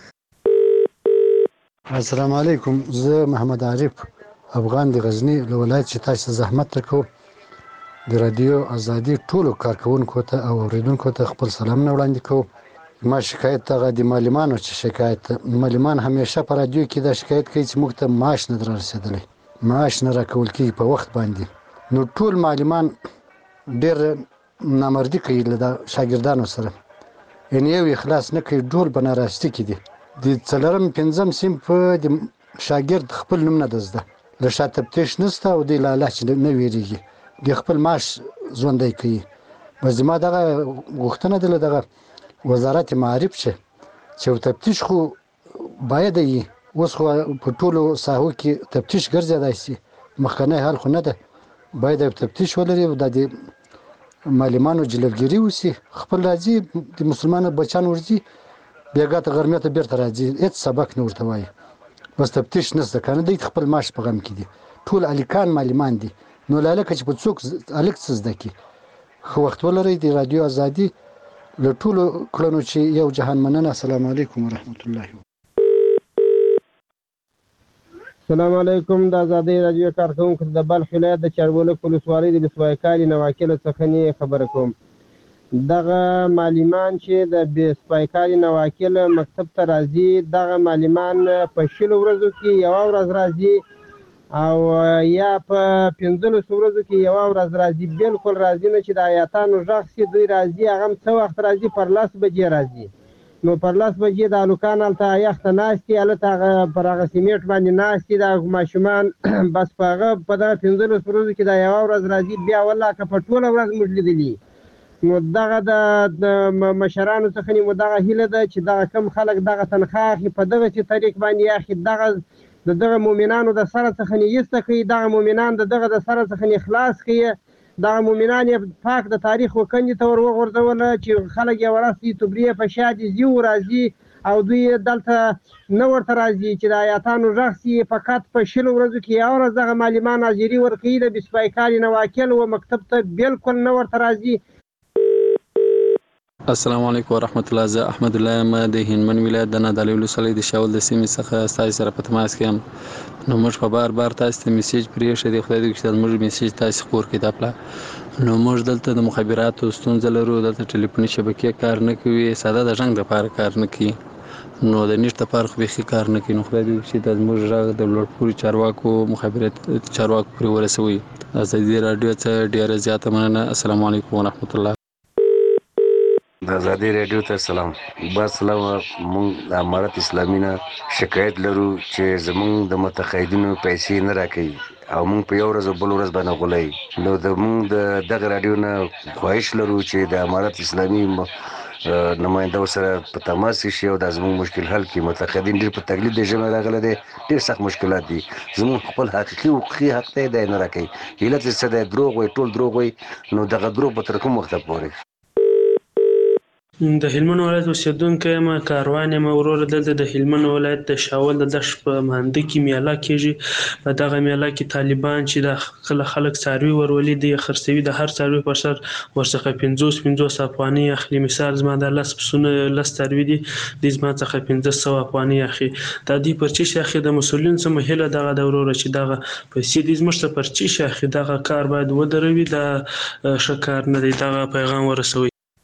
السلام علیکم. زه محمد عارف افغان د غزني له ولایت چې تاسو زحمت وکړو د رادیو ازادي ټولو کارکوونکو ته او اوریدونکو ته خپل سلامونه وړاندې کوم. ما شکایت دغه د معلمانو چې شکایت معلمان همیشه په رادیو کې دا شکایت کوي چې موږ ته معاش نه در رسېدلی، معاش نه راکول کېږي په وخت باندې. نو ټول معلمان ډېر نامردي کوي له شاګردانو سره، یعنې یو اخلاص نه کوي، ټول په ناراستي کې دي. د 4-5 صنف د شاګرد خپل نوم نه ده زده، له شا تفتیش نشته او د لاله چې نه ویریږي د خپل معاش ژوندی کوي. بس زما دغه غوښتنه ده له دغه وزارت معارف چې یو تفتیش خو باید وي. اوس خو په ټولو ساحو کې تفتیش ګرځېدای شي، مخکنی حال خو نه ده. باید یو تفتیش ولري او د معلمانو جلوګیري وشي. خپل راځي د مسلمانو بچیان ورځي بېګا ته غرمې ته بیرته راځي، هېڅ سبق نه ورته وایي. بس تفتیش نشته، که نه دوی خپل معاش په غم کې دي. ټول هلکان معلمان دي. نو لالکه چې په څوک هلک څه زده کړي. ښه وخت ولرئ. د رادیو ازادي له ټولو کړنو چې یو جهان مننه. السلام علیکم ورحمت الله. السلام علیکم. د ازادي رادیو کارکوونکو د بلخ ولایت د چاربولک ولسوالۍ د بسوایکالي نواکل څخه خبره کوم. دغه معلمان چې د بسوایکالي نواکل مکتب ته راځي، دغه معلمان په 20 ورځو کې یو ورځ راځي او یا په 15 ورځو کې یو ورځ راځي. بالکل راځي نه چې د آیاتانو غږ سي. دوی راځي هغه څه وخت راځي؟ پر 10 بجې راځي. نو پر 10 بجې د هلکان هلته یخته ناستې، هلته هغه پر هغه سیمټ باندې ناستې د ماشومان. بس په هغه په دغه 15 ورځو کې دا یو ورځ راځي. بیا والله که په ټوله ورځ موږ لیدلي. نو دغه د مشرانو څخه مو دغه هیله ده چې دغه کم خلک دغه تنخواه اخلي په دغسې طریق باندې اخلي. دغه دغه مؤمنانو د سره څخه نیسته کوي، دغه مؤمنان دغه د سره څخه خلاص کوي، دغه مؤمنان یې پاک د تاریخ وکندې ته ور وغورځول چې خلک یې ورسي توبرې په شا دي ځي راځي او دوی دلته نه ورته راځي چې د آیاتانو غږ سي. فقط په 20 ورځو کې یو ورځ دغه معلمان حاضري ورکوي، د 22 کال نواکل و مکتب ته بالکل نه ورته راځي. السلام علیکم ورحمت الله. زه احمد الله یم د هلمند ولایت د نادعلي ولسوالۍ د شاول د سیمې څخه ستاسو سره په تماس کې یم. نو موږ په بار تاسو ته میسیج پرېښی دی، خدای دې وکړي چې موږ میسیج تاسو خپور کړي. نو موږ دلته د مخابراتو ستونزه لرو، دلته ټلیفوني شبکې کار نه کوي، ساده د ژغ لپاره کار نه کوي، نو د نیټ لپاره خو بیخي کار نه کوي. نو خدای دې وکړي چې زموږ غږ د لوړپوړي چارواکو مخابرات چارواکو پورې ورسوي. ازادي راډیو ته ډیره زیاته مننه. السلام علیکم ورحمت الله. د ازادي راډیو ته سلام. بس سلام. موږ د امارت اسلامي نه شکایت لرو چې زموږ د متقاعدینو پیسې نه راکوي او موږ په یو ورځ او بل ورځ باندې غولای. نو موږ د دغه راډیو نه خواهش لرو چې د امارت اسلامي نماینده سره په تماس شي او د زموږ مشکل حل کړي. متقاعدین ډېر په تکلیف د ژمه راغله دي، ډېر سخت مشکلات دي. زموږ خپل حقیقي حق ته دی نه راکوي. علت څه دی؟ دروغ وایي، ټول دروغ وایي. نو دغه دروغ به تر کوم وخته پورې؟ د هلمند ولایت اوسیدونکی یم، کاروان یم. وروره دلته د هلمند ولایت د شاول د دښت په مانده کې میله کېږي. په دغه میله کې طالبان چې د خلک څاروي ورولي دي خرڅوي، د هر څاروي پر سر ورڅخه 50 افغانۍ اخلي. مثال زما د 10 پسونه 10 څاروي دي، دوی زما څخه 1500 افغانۍ اخلي. دا دوی پر چی شي اخلي؟ د مسؤلینو څخه هیله دغه د وروره چې دغه پیسې دوی زموږ ته پر چی شي اخلي. دغه کار باید ودروي، دا ښه کار نه دی. دغه پیغام ورسوي.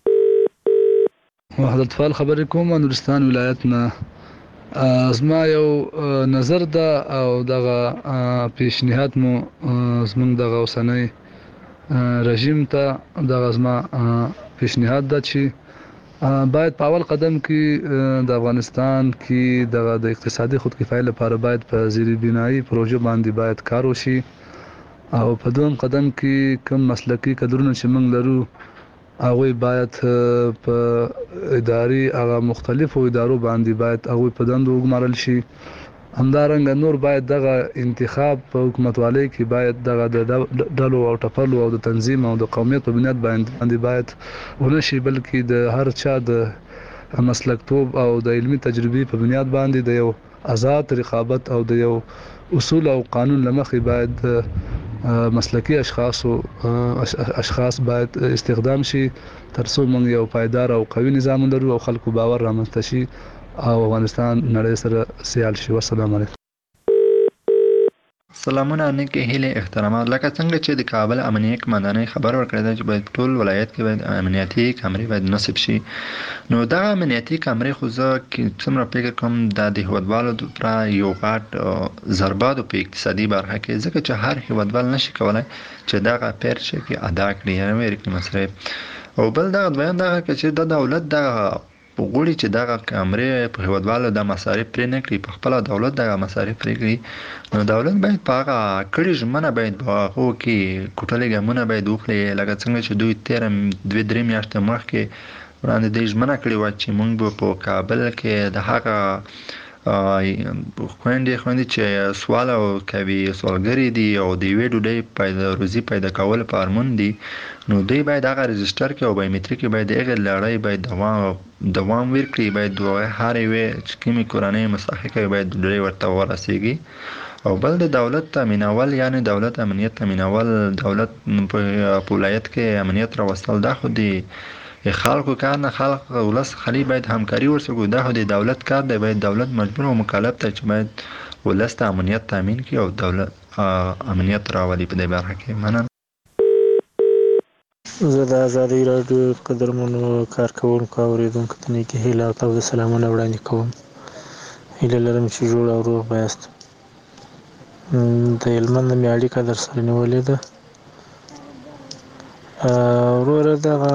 وحدت فعال خبرې کوم نورستان ولایت نه. زما یو نظر ده او دغه پیشنهاد مو زمونږ دغه اوسنۍ رژیم ته دغه زما پیشنهاد ده چې باید په اول قدم کې د افغانستان کې دغه د اقتصادي خودکفایۍ لپاره باید په زیربنایي پروژو باندې باید کار وشي او په دویم قدم کې کوم مسلکي کادرونه چې موږ لرو هغه باید په اداري هغه مختلفو ادارو باندې باید هغه په دندو وګمارل شي. همدارنګه نور باید دغه انتخاب په حکومتوالۍ کې باید دغه د ډلو او ټپلو او د تنظیم او د قومیت په بنیاد باندې باید ونشي، بلکې د هر چا د مسلکتوب او د علمي تجربې په بنیاد باندې د یو آزاد رقابت او د یو اصول او قانون لمخې باید مسلکی اشخاص باید استخدام شي ترڅو موږ یو پایدار او قوي نظام ولرو او خلکو باور رامنځته شي او افغانستان نړۍ سره سیال شي. والسلام علیکم. سلامونه نیکه هیله احترامات. لکه څنګه چې د کابل امنیه قومندانۍ خبر ورکړی دی چې باید ټول ولایت کې باید امنیتي کامرې باید نصب شي. نو دا امنیتي کامرې خو زه څومره فکر کوم دا د هیوادوالو لپاره یو غټ ضربه ده په اقتصادي برخه کې، ځکه چې هر هیوادوال نشي کولای چې دغه پیرچه کې ادا کړي یا امریکا مصرف. او بل دا بیان دا چې د دولت د غوړي چې دغه کامرې په هیوادوالو د مصارف پرې نه کړي، په خپل دولت دغه مصارف پرې کړي. نو دولت باید په هغه کړي ژمنه باید په هغه کې کوټلې ګامونه باید وکړي، لکه څنګه چې دوی 2-3 میاشتې مخکې وړاندې د ژمنه کړې و چې موږ به په کابل کې د هغه خويندې چې سوال او کوي سوالګری دي او د وی ډوډۍ پیدا روزي پیدا کول په ارمون دي، نو دوی باید هغه رجستر کې او بایومټریک باید هغه لړۍ باید دوام ورکړي، باید هر وی چې کومي کورنۍ مستحقه باید ډوډۍ ورته ورسیږي. او بل د دولت تامینول یعنی دولت امنیت تامینول، دولت په ولایت کې امنیت راوستل دا خو دی خلکو کار نه، خلک ولس خلی باید همکاري ورسره دا خو د دولت کار دی، باید دولت مجبور او مکلف ته چې باید ولس ته امنیت تامین کړي او دولت امنیت راولي په دې برخه کې. مننه. زه د ازادي راډیو قدرمنو کارکوونکو اوریدونکو ته نیکې هیله او د سلامونه وړاندې کوم. هیله لرم چې جوړ او روغ یاست. د هلمند مې اړیکه در سره نیولې ده. وروره دغه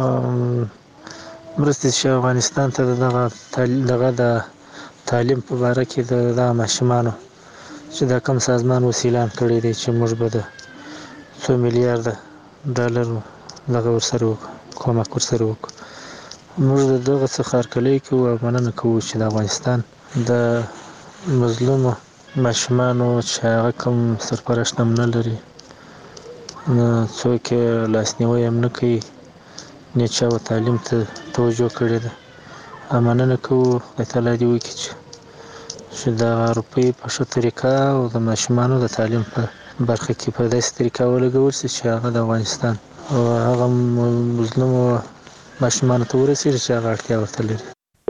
مرستې چې افغانستان ته دغه د تعلیم په باره کې د ماشومانو چې دا کوم سازمان وسیله کړی دی چې موږ به د 2 میلیارډ ډالر دغه ورسره کومک ورسره وکړو. موږ دغه څخه هرکلی کوو او مننه کوو چې د افغانستان د مظلومو ماشومانو چې هغه کوم سرپرست هم نه لري، څوک یې لاسنیوی هم نه کوي، نه چا تعلیم ته توجه کړې ده. مننه کوو خدای تعالی دې وکړي چې دغه روپۍ په ښه طریقه او د ماشومانو د تعلیم په برخه کې په داسې طریقه ولګول شي چې هغه د افغانستان او هغه مظلومو ماشومانو ته ورسېږي چې هغه اړتیا ورته لري.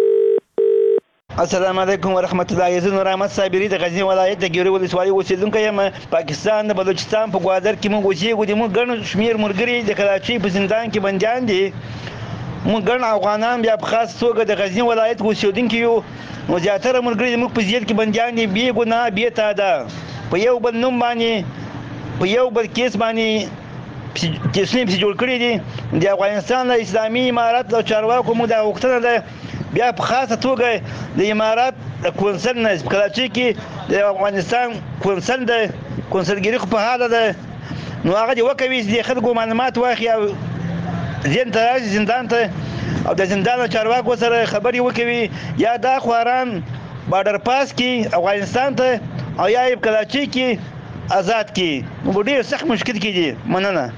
السلام علیکم ورحمت الله. زه نور احمد صابري د غزني ولایت د ګیرو ولسوالۍ اوسېدونکی یم. پاکستان د بلوچستان په ګوادر کې موږ اوسېږو. د موږ ګڼ شمېر ملګري د کراچۍ په زندان کې بندیان دي. موږ ګڼ افغانان بیا په خاص توګه د غزني ولایت اوسېدونکي یو. نو زیاتره ملګري زموږ په ضد کې بندیان دي بې ګناه بې تاده، په یو بل نوم باندې په یو بل کیس باندې کیسونه پسې جوړ کړي دي. د افغانستان د اسلامي امارت د چارواکو موږ دا غوښتنه ده بیا په خاصه توګه د امارات د کونسل نه په کراچۍ کې د افغانستان کونسل د کونسلګري خو په حاله ده، نو هغه دې وکوي چې د خلکو معلومات واخلي او ځین ته راشي زندان ته او د زندان چارواکو سره خبرې وکوي، یا دا خواران بارډر پاس کې افغانستان ته او یا یې په کراچۍ کې آزاد کړي. نو ډېر سخت مشکل کې دي. مننه.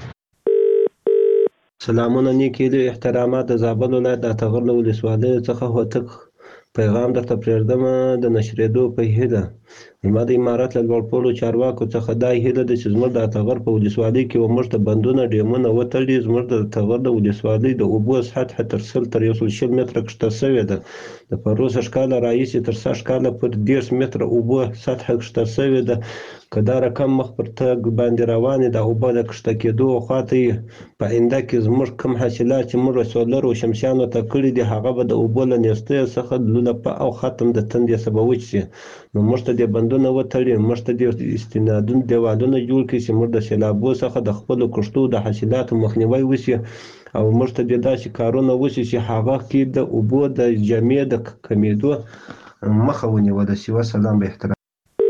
سلامونه نیکې له احترامات د زابل ولایت د اتغر له ولسوالۍ څخه هوتک پیغام درته پرېږدم د نشرېدو په هیله. زما د امارت له لوړپوړو چارواکو څخه دا هیله ده چې زموږ د اتغر په ولسوالۍ کې موږ ته بندونه ډیمونه وتړي. زموږ د اتغر د ولسوالۍ د اوبو سطحه تر 100 تر 120 متره کښته شوې ده. د پروسه ښکاله راهیسې تر 100 کاله پورې 10 متره اوبو سطحه کښته شوې ده. که دا رقم مخ پر تګ باندې روانې د اوبه د کښته کېدو خواته په آینده کې زموږ کم حاصلات چې موږ سولر او شمسیانو ته کړي دي هغه به د اوبو له نیستۍ څخه لولپه او ختم د تندې سبب وچ شي. نو موږ ته د بندونه وتړي، موږ ته د استنادون دیوالونه جوړ کړي چې موږ د سیلابو څخه د خپلو کښتو د حاصلاتو مخنیوی وشي او موږ ته د داسې کارونه وشي چې هغه کې د اوبو د جامې د کمیدو مخه ونیول شي. وسلام به احترام.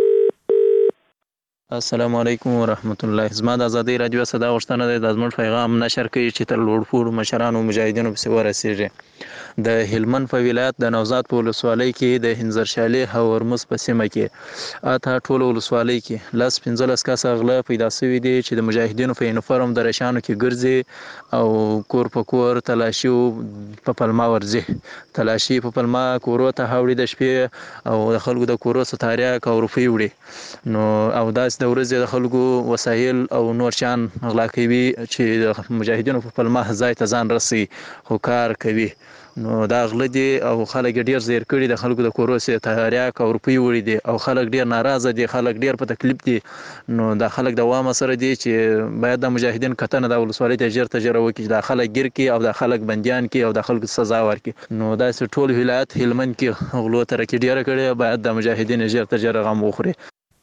السلام علیکم ورحمت الله. زما د ازادۍ راډیو صدا غوښتنه ده د زموږ پیغام نشر کوي چې تر لوړپوړو مشرانو مجاهدینو پسې ورسیږي. د هلمند په ولایت د نوزاد په ولسوالۍ کې د هنځرشالې او هرمز په سیمه کې اته ټولو ولسوالۍ کې 15 کسه غله پیدا شوي دي چې د مجاهدینو په یونیفورم د رشانو کې ګرځي او کور په کور تلاشي په پلمه ورځي. تلاشي په پلمه کورو ته هاوړي د شپې او د خلکو د کورو ستاریاک او روپۍ وړي. نو او داس د ورځې د خلکو وسایل او نور شیان غلا کوي چې د مجاهدینو په پلمه ځای ته ځان رسي خو کار کوي. نو دا غله دي او خلک ډیر زیر کړي د خلکو د کورو ستاریاک او روپۍ وړي دي او خلک ډیر ناراضه دي، خلک ډیر په تکلیف دي. نو دا خلک د وامه سره دي چې باید د مجاهدین کتنه د ولسوالۍ ته ژر تجره وکړي، دا خلک ګیر کړي او دا خلک بندیان کړي او د خلکو سزا ورکړي. نو داسې ټول ولایت هلمند کې غلو ترکې ډیره کړې، باید د مجاهدین ژر تجره غم وخوري.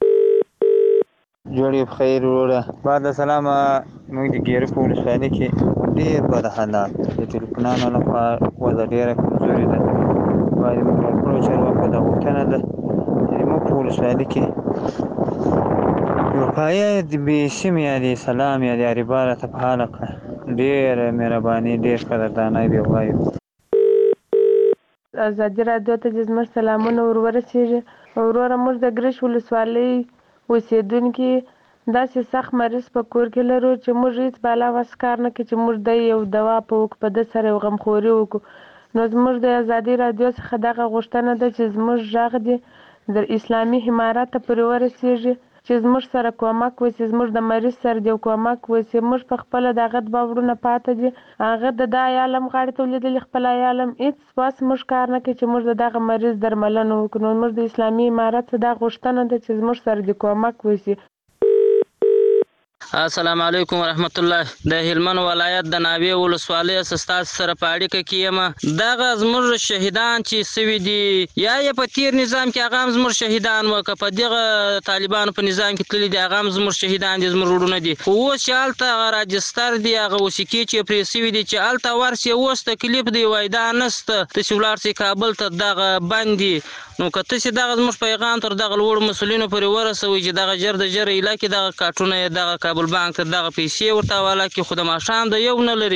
جوړې بخیر وروره. بعد السلام. موږ د ګیرو په ولسوالۍ کې ډېر بد حالات د ټلیفونانو لخوا وضع ډېره کمزورې ده. باید موږ لوړپوړو چارواکو دا غوښتنه ده چې موږ په ولسوالۍ کې وقایه د بې سیمې یا د سلام یا د عربا راته فعاله کړه. ډېره مهرباني، ډېر قدردانۍ به وایو. ازادي راډیو ته زموږ سلامونه ورورسېږي. وروره موږ د ګرش ولسوالۍ اوسېدونکي داسې سخت مریض په کور کې لرو چې موږ هېڅ بالا وس کار نه کوي چې موږ د یو دوا په وکړو، په ده سره یو غمخوري وکړو. نو زموږ د ازادۍ راډیو څخه دغه غوښتنه ده چې زموږ غږ دې د اسلامي امارت ته پرې ورسېږي چې زموږ سره کومک وشي، زموږ د مریض سره دې کومک وشي. موږ په خپله د هغه دوه وروڼه پاته دي، هغه د دا عیالم غاړې ته ولیدلي خپل عیالم هېڅ وس موږ کار نه کوي چې موږ د دغه مریض درملنه وکړو. نو موږ د اسلامي امارت څخه دا غوښتنه ده چې زموږ سره دې کومک وشي. السلام علیکم ورحمت الله. د هلمند ولایت د ناوې ولسوالۍ ستاسو سره په اړیکه کې یم. دغه زموږ شهیدان چې سوي دي یا یې په تیر نظام کې هغه هم زموږ شهیدان وو، که په دغه طالبانو په نظام کې تللي دي هغه هم زموږ شهیدان دي، زموږ وروڼه دي. خو اوس چې هلته هغه راجستر دي، هغه وثیقې چې پرې سوي دي چې هلته ورسې اوس تکلیف دی وایي دا نسته، تاسې ولاړ سئ کابل ته دغه بند دي. نو که تاسې دغه زموږ پیغام تر دغه لوړو مسؤلینو پورې ورسوئ چې دغه ژر د ژره ایله کړي دغه کارټونه یې دغه کابل بانک ته دغه پیسې ورته حواله کړي، خو د ماښام د یو نه لري.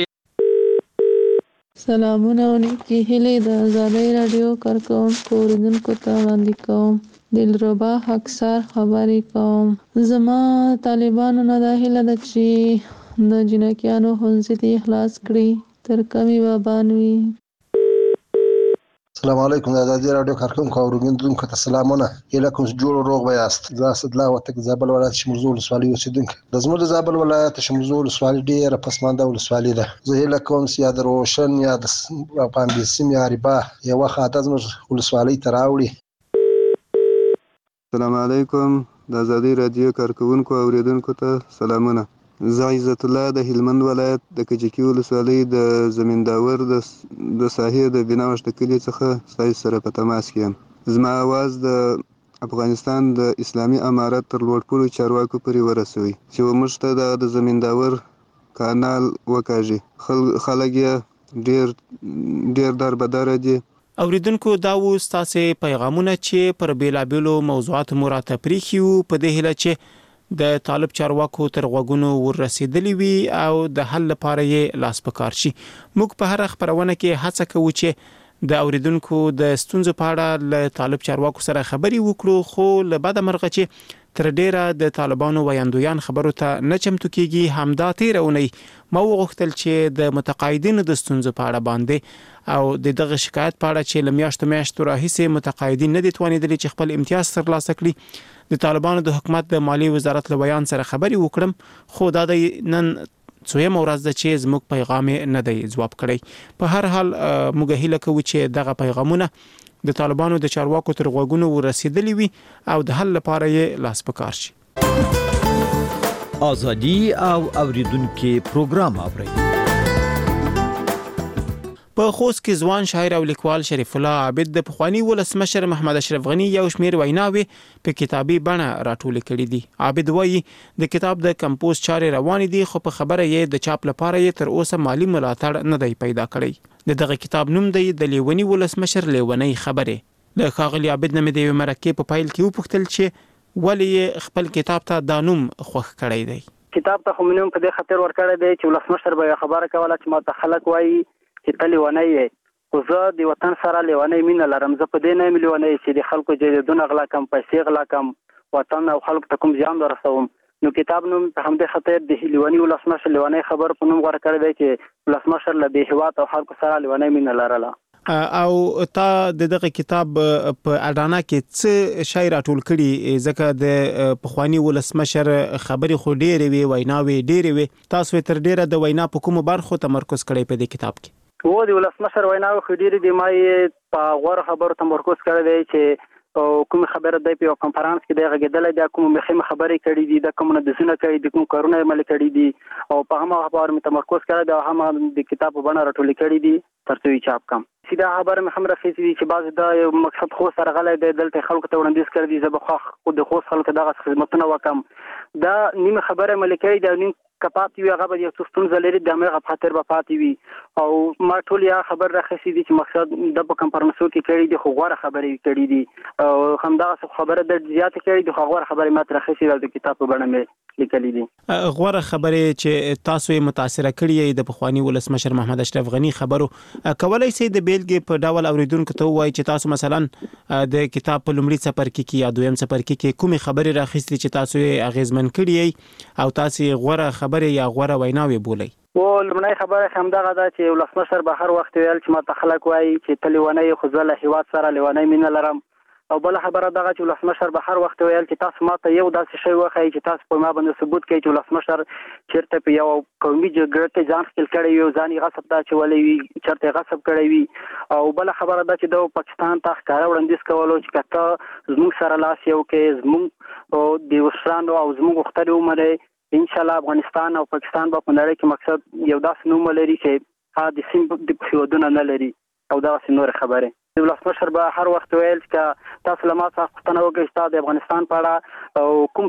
سلامونه او نیکې هیلې د ازادۍ راډیو کارکوونکو اورېدونکو ته وړاندې کوم. دلربا اکثر خبرې کوم. زما طالبانو نه دا هیله ده چې د جنکیانو ښوونځي دې خلاص کړي تر کمې بابان وي. السلام علیکم. د ازادي راډیو کارکونکو او اوریدونکو ته سلامونه. هیله کوم چې جوړ او روغ به یاست. زه اسدالله وردګ زابل ولایت شمرزو ولسوالۍ اوسېدونکی. د زموږ د زابل ولایت شمرزو ولسوالۍ ډېره پسمانده ولسوالۍ ده. زه هیله کوم چې یا د روشن یا د پامبیسیم یا ریبا یوه خاطه زموږ ولسوالۍ ته راوړي. السلام علیکم. د ازادي راډیو کارکونکو او اوریدونکو ته سلامونه. زه عزت الله د هلمند ولایت د کجکي ولسوالۍ د زمینداور د ساحې د بناوش د کلي څخه ستاسو سره په تماس کې یم. زما اواز د افغانستان د اسلامي امارت تر لوړپوړو چارواکو پورې ورسوي چې موږ ته د زمینداور کانال وکاږي. خلک یې ډېر دربدره دي. اوریدونکو دا و ستاسو پیغامونه چې پر بیلابیلو موضوعاتو مو راته پریښي وو په دې هیله چې د طالب چارواکو تر غوږونو ورسېدلی وي او د حل لپاره یې لاس په کار شي. موږ په هر خبرونه کې هڅه کوو چې د اوریدونکو د ستونزو په اړه له طالب چارواکو سره خبرې وکړو، خو له بده مرغه چې تر ډیره د طالبانو ویاندویان خبرو ته نه چمتو کیږي. همدا تیره اونۍ ما وغوښتل چې د متقاعدینو د ستونزو په اړه باندې او د دغه شکایت په اړه چې له میاشتو راهیسې متقاعدین نه دي توانېدلي چې خپل امتیاز ترلاسه کړي د طالبانو د حکومت د مالی وزارت له بیان سره خبرې وکړم، خو دا د نن څویم ورځ ده چې زموږ پیغام نه دی جواب کړی. په هر حال موږ هیله کوو چې دغه پیغامونه د طالبانو د چارواکو تر غوږونو ورسېدلی وي او د حل لپاره یې لاس په کار شي. ازادي او اوریدونکو پروګرام اوري. په خوست کې ځوان شاعر او لیکوال شریف الله عابد د پخوانی ولسمشر محمد اشرف غنی یو شمیر ویناوي په کتابي بڼه راټول کړي دي. عابد وایي د کتاب د کمپوز چارې روان دي، خو په خبره یې د چاپ لپاره یې تر اوسه مالی ملاتړ نه دی پیدا کړی. دغه کتاب نوم دی د لیونی ولسمشر لیونی خبره. له ښاغلي عابد نه مې د مرکې په پایل کې وپوښتل چې ولې خپل کتاب ته دا نوم خوښ کړی دی. کتاب ته خو مې په دې خاطر ورکړی دی چې ولسمشر به خبره کوله چې ما ته خلک وایي چې ته لیونی یې، خو زه د وطن سره لیونی مینه لرم. زه په دې نه یم لیونی چې د خلکو جایدادونه غلا کم، پیسې غلا کم، وطن او خلکو ته کوم زیان ورسوم. نو کتاب نوم په همدې خاطر د لیونی ولسمشر لیونی خبر په نوم غوره کړی دی چې ولسمشر له دې هېواد او خلکو سره لیونی مینه لرله. او تا دغه کتاب په اډانا کې څه شی راټول کړي؟ ځکه د پخوانی ولسمشر خبرې خو ډېرې وي، ویناوي ډېرې وي، تاسو تر ډیره د وینا په کومو برخو تمرکز کړی په دې کتاب کې؟ و د ولسمشر ویناوي خو ډېرې دي، ما یې په غوره خبرو تمرکز کړی دی چې کوم خبره دی په کانفرنس کې دی غږیدلی دی، کوم مهمه خبرې کړي دي، د کوم نظرونه کړي دي، کوم کارونه عمل کړي دي او په هغه خبرو مې تمرکز کړی دی او هم د کتاب په بڼه راټول کړي دي ترڅو یې چاپ کړم. سیده خبره مې هم راخیستې دي چې بعض دا یو مقصد خو سره غلی دی، دلته خلکو ته وړاندیز کړی دي، زه به خو د خوست خلکو ته دغه خدمتونه وکړم. دا نیمه خبره عمل کړي دی او نیم کپات وي، هغه به یو څه ستونزه لري، د همغه په خاطر به پاتې وي. او ما ټول یا خبر راخیستې دي چې مقصد د په کانفرنسو کې کړي دي، خو غوره خبرې کړي دي او همدغه خبره د زیاتې کړي دي، خو غوره خبرې ما تر راخیستې او د کتاب په بڼه مې لیکلي دي. غوره خبرې چې تاسو یې متاثره کړي د پخوانی ولسمشر محمد اشرف غنی خبرو کولای شي د بیلګې په ډول اوریدونکو ته وایي چې تاسو مثلا د کتاب په لومړي څپرکي کې یا دویم څپرکي کې کومې خبرې راخیستې چې تاسو یې اغیزمن کړي او تاسو غوره خبرې یا غوره ویناوي بولئ؟ لومړی خبره همدغه ده چې ولسمشر به هر وخت ویل چې ما ته خلک وایي چې ته لیونی خو زه له هېواد سره لیونی مینه لرم. او بله خبره دغه چې ولسمشر به هر وخت ویل چې تاسو ما ته یو داسې شی وښایي چې تاسو په ما باندې ثبوت کوي چې ولسمشر چېرته په یو قومي جګړه کې ځان ښکېل کړی وي او ځان یې غصب ته اچولی وي، چېرته یې غصب کړی وي. او بله خبره ده چې د پاکستان ته ښکاره وړاندیز کولو چې که ته زموږ سره لاس یو کې زموږ د وشرانو او زموږ غوښتنې ومنئ، انشاءالله افغانستان او پاکستان به په نړۍ کې مقصد یو داسې نوم ولري چې هغه د سیند د هېوادونه نه لري او داسې نورې خبرې. ولسمشر به هر وخت ویل چې تاسو له ما څخه پوښتنه وکړئ چې د افغانستان په اړه کوم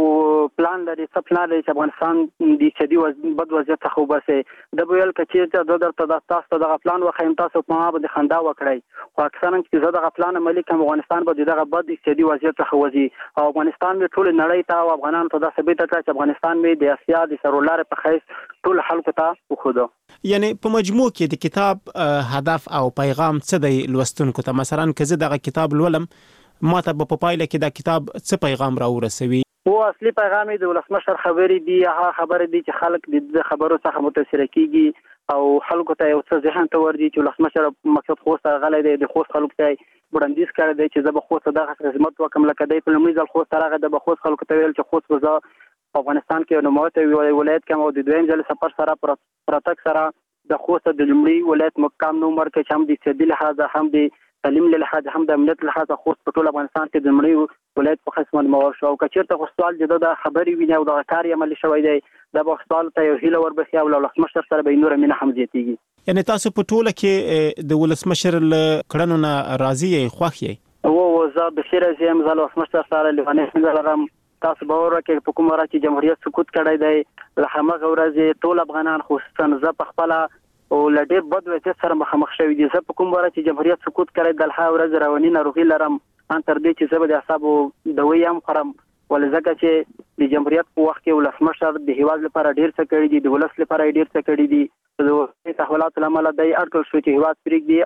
پلان لري، څه پلان لري چې افغانستان د اقتصادي بد وضعیت څخه وباسئ. ده به ویل که چېرته زه درته تاسو ته دغه پلان وښیم تاسو په ما باندې خندا وکړئ، خو اکثرا چې زه دغه پلان عملي کړم افغانستان به د دغه بد اقتصادي وضعیت څخه وځي او افغانستان مې ټولې نړۍ ته او افغانانو ته دا ثابته کړه چې افغانستان مې د اسیا د سرولارې په حیث ټول خلکو ته وښوده. یعنی په مجموع کې د کتاب هدف او پیغام څه دی لوستونکو ته؟ مثلا که زه دغه کتاب لولم ماته په پایله کې دا کتاب څه پیغام راورسوي؟ او اصلي پیغام د ولسمشر خبرې دي، هغه خبرې دي چې خلک د خبرو څخه متاثر کیږي او خلکو ته یو څه ذهن ته ورځي چې ولسمشر مقصد خوست غلې دی، د خوست خلکو ته وړاندیز کړی دی چې زه به خوست دغه خدمت وکم لکه دی په لومړي ځل خوست راغی د خوست خلکو ته ویل چې خوست زه په افغانستان کې نو موته ولایت کوم او د دویم ځل سفر سره پرتک سره د خوست د لومړي ولایت مقام نو مرکه چې هم د سیاسي لحاظ هم د تعلیم له لحاظ هم د امنیت له لحاظ خوست په ټول افغانستان کې د لومړي ولایت په خصمن مور شو او کچیرته خوستوال د خبرې ویني او د کار عمل شوی دی د خوستوال ته یو هیله وربخي او ولسمشر سره به نور مینه هم زیاتیږي. یعنی تاسو په ټوله کې د ولسمشر کړنو نه راضی یې خوښ یې؟ او زه به خیر زم زل ولسمشر سره لونه زلغم تاسو باور وکړئ په کومه راځي جمهوریت سقوط کړی دی له همغه ورځې ټول افغانان خصوصا زه په خپل او لډې بد وضعیت سره مخامخ شوی دي. زه په کوم واره چې جمهوریت سقوط کړی د له ورځې رواني ناروغي لرم ان تر دې چې زه به د اعصابو دوی هم خورم ولځکه چې د جمهوریت په وخت کې ولسمشر د هیواد لپاره ډیر څه کړی دي، د ولس لپاره ډیر څه کړی دي. د تحولات لامل د اړکل شو چې هیواد پرېږدي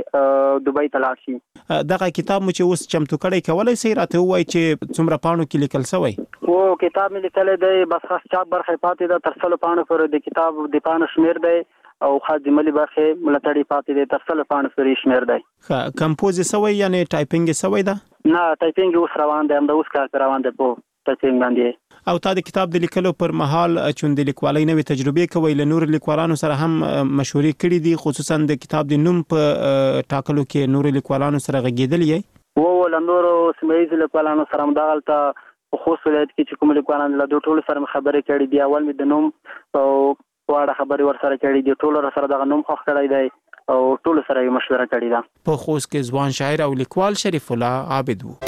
او دوبۍ ته لاړ شي. دغه کتاب مو چې اوس چمتو کړی کولای شي راته وایي چې څومره پاڼو کې لیکل شوی؟ او کتاب مې لیکل دی بس خاص چاپ برخه پاتې ده تر 100 پاڼو پر د کتاب د پاڼو شمیر دی او خاص د ملي برخه ملاتړي پاتې دی تر 100 پاڼو پر شمیر دی. کمپوز شوی یعنی ټایپینګ شوی ده؟ نه ټایپینګ اوس روان دی، هم د اوس کار روان دی په ټایپینګ باندې. او تا د کتاب د لیکلو پر مهال چون د لیکوالۍ نوې تجربې کوي له نور لیکوالانو سره هم مشورې کړې دي، خصوصا د کتاب د نوم په ټاکلو کې نور لیکوالانو سره غږیدلې یې؟ او له نور سیمایي لیکوالانو سره هم دغلته په خوست ولایت کې چې کوم لیکوالان له دوه ټولو سره خبرې کړې دي. اول مې د نوم او واړه خبرې ورسره کړې دي، ټولو سره دغه نوم خوښ کړی دی او ټولو سره یې مشوره کړې ده. په خوست کې ځوان شاعر او لیکوال شریف الله عابد وو.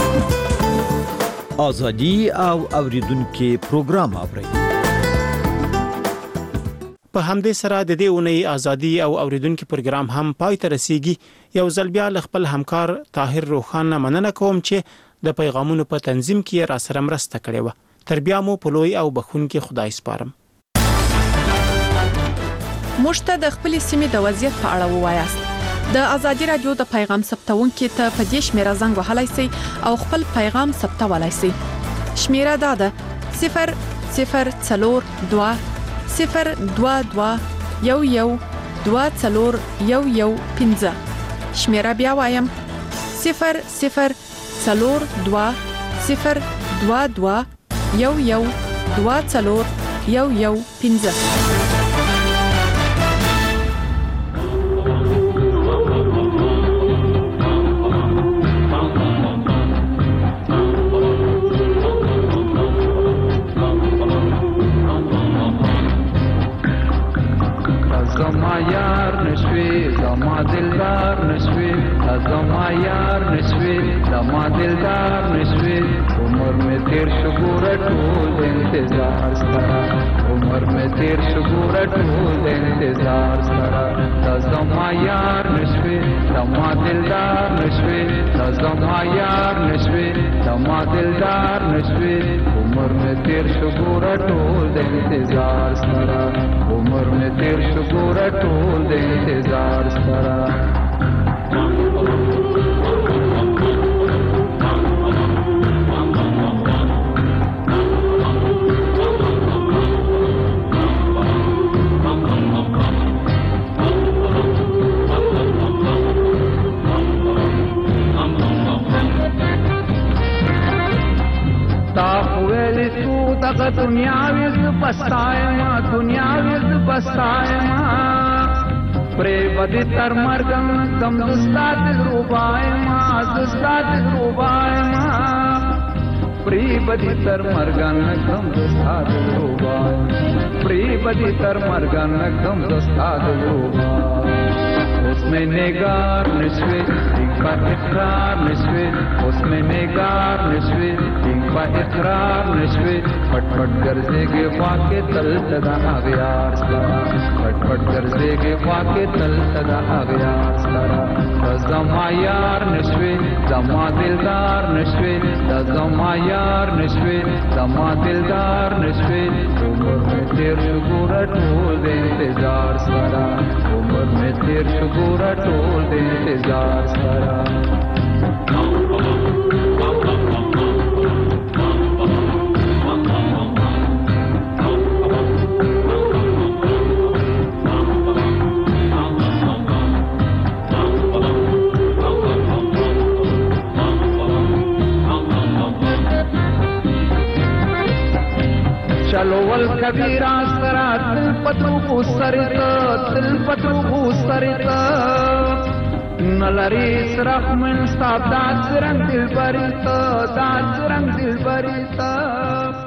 ازادي او اوریدونکو پروګرام اوري. په همدې سره د دې اونۍ ازادي او اوریدونکو پروګرام هم پای ته رسیږي. یو ځل بیا خپل همکار طاهر روخان مننه کوم چې د پیغامونو په تنظیم کې را سره مرسته کړې و. تر بیا مو په لوی او بخښونکي خدای سپارم. مشته د خپل سیمې د وضعیت په اړه ووایاست. د ازادي رادیو د پیغام ثبتونکو ته په دې شمیره زنګ وهلای شئ او خپل پیغام ثبتولای شئ. شمیره دا ده 004 2 022 11 2 شمیره بیا وایم 004 2 022 11 زما یار نشوي زما دلدار نشوي زما یار نشوي زما دلدار نشوي عمر میں تیر شکور ټول انتظار سره عمر میں تیر شکور ټول انتظار سره زما یار نشوي زما دلدار نشوي زما یار نشوي زما دلدار نشوي عمر میں تیر شکور ټول انتظار سره عمر میں تیر شکور ټول د انتظار سره تا ویل سو دغه دنیا وز بستایما دنیا وز بستایما پرې بدی تر مرګم کم دستات روبایما دستات روبایما پرې بدی تر مرګم کم دستات روبایما پرې بدی تر مرګم کم دستات روبایما اس میں نگار نشوي ان کا اقرار نشوي اس میں نگار نشوي ان کا اقرار نشوي پټ پټ ګرځيږي واکه تل صدا اغیار سره پټ پټ ګرځيږي واکه تل صدا اغیار سره زما یار نشوي زما دلدار نشوي زما یار نشوي زما دلدار نشوي عمر میں تیر شکور ټول انتظار سره عمر میں تیر شکور ټول انتظار سره والکبیر سرا تل پتو سرتا نلری سرخ من صاحب دا سرنگ دل بریتا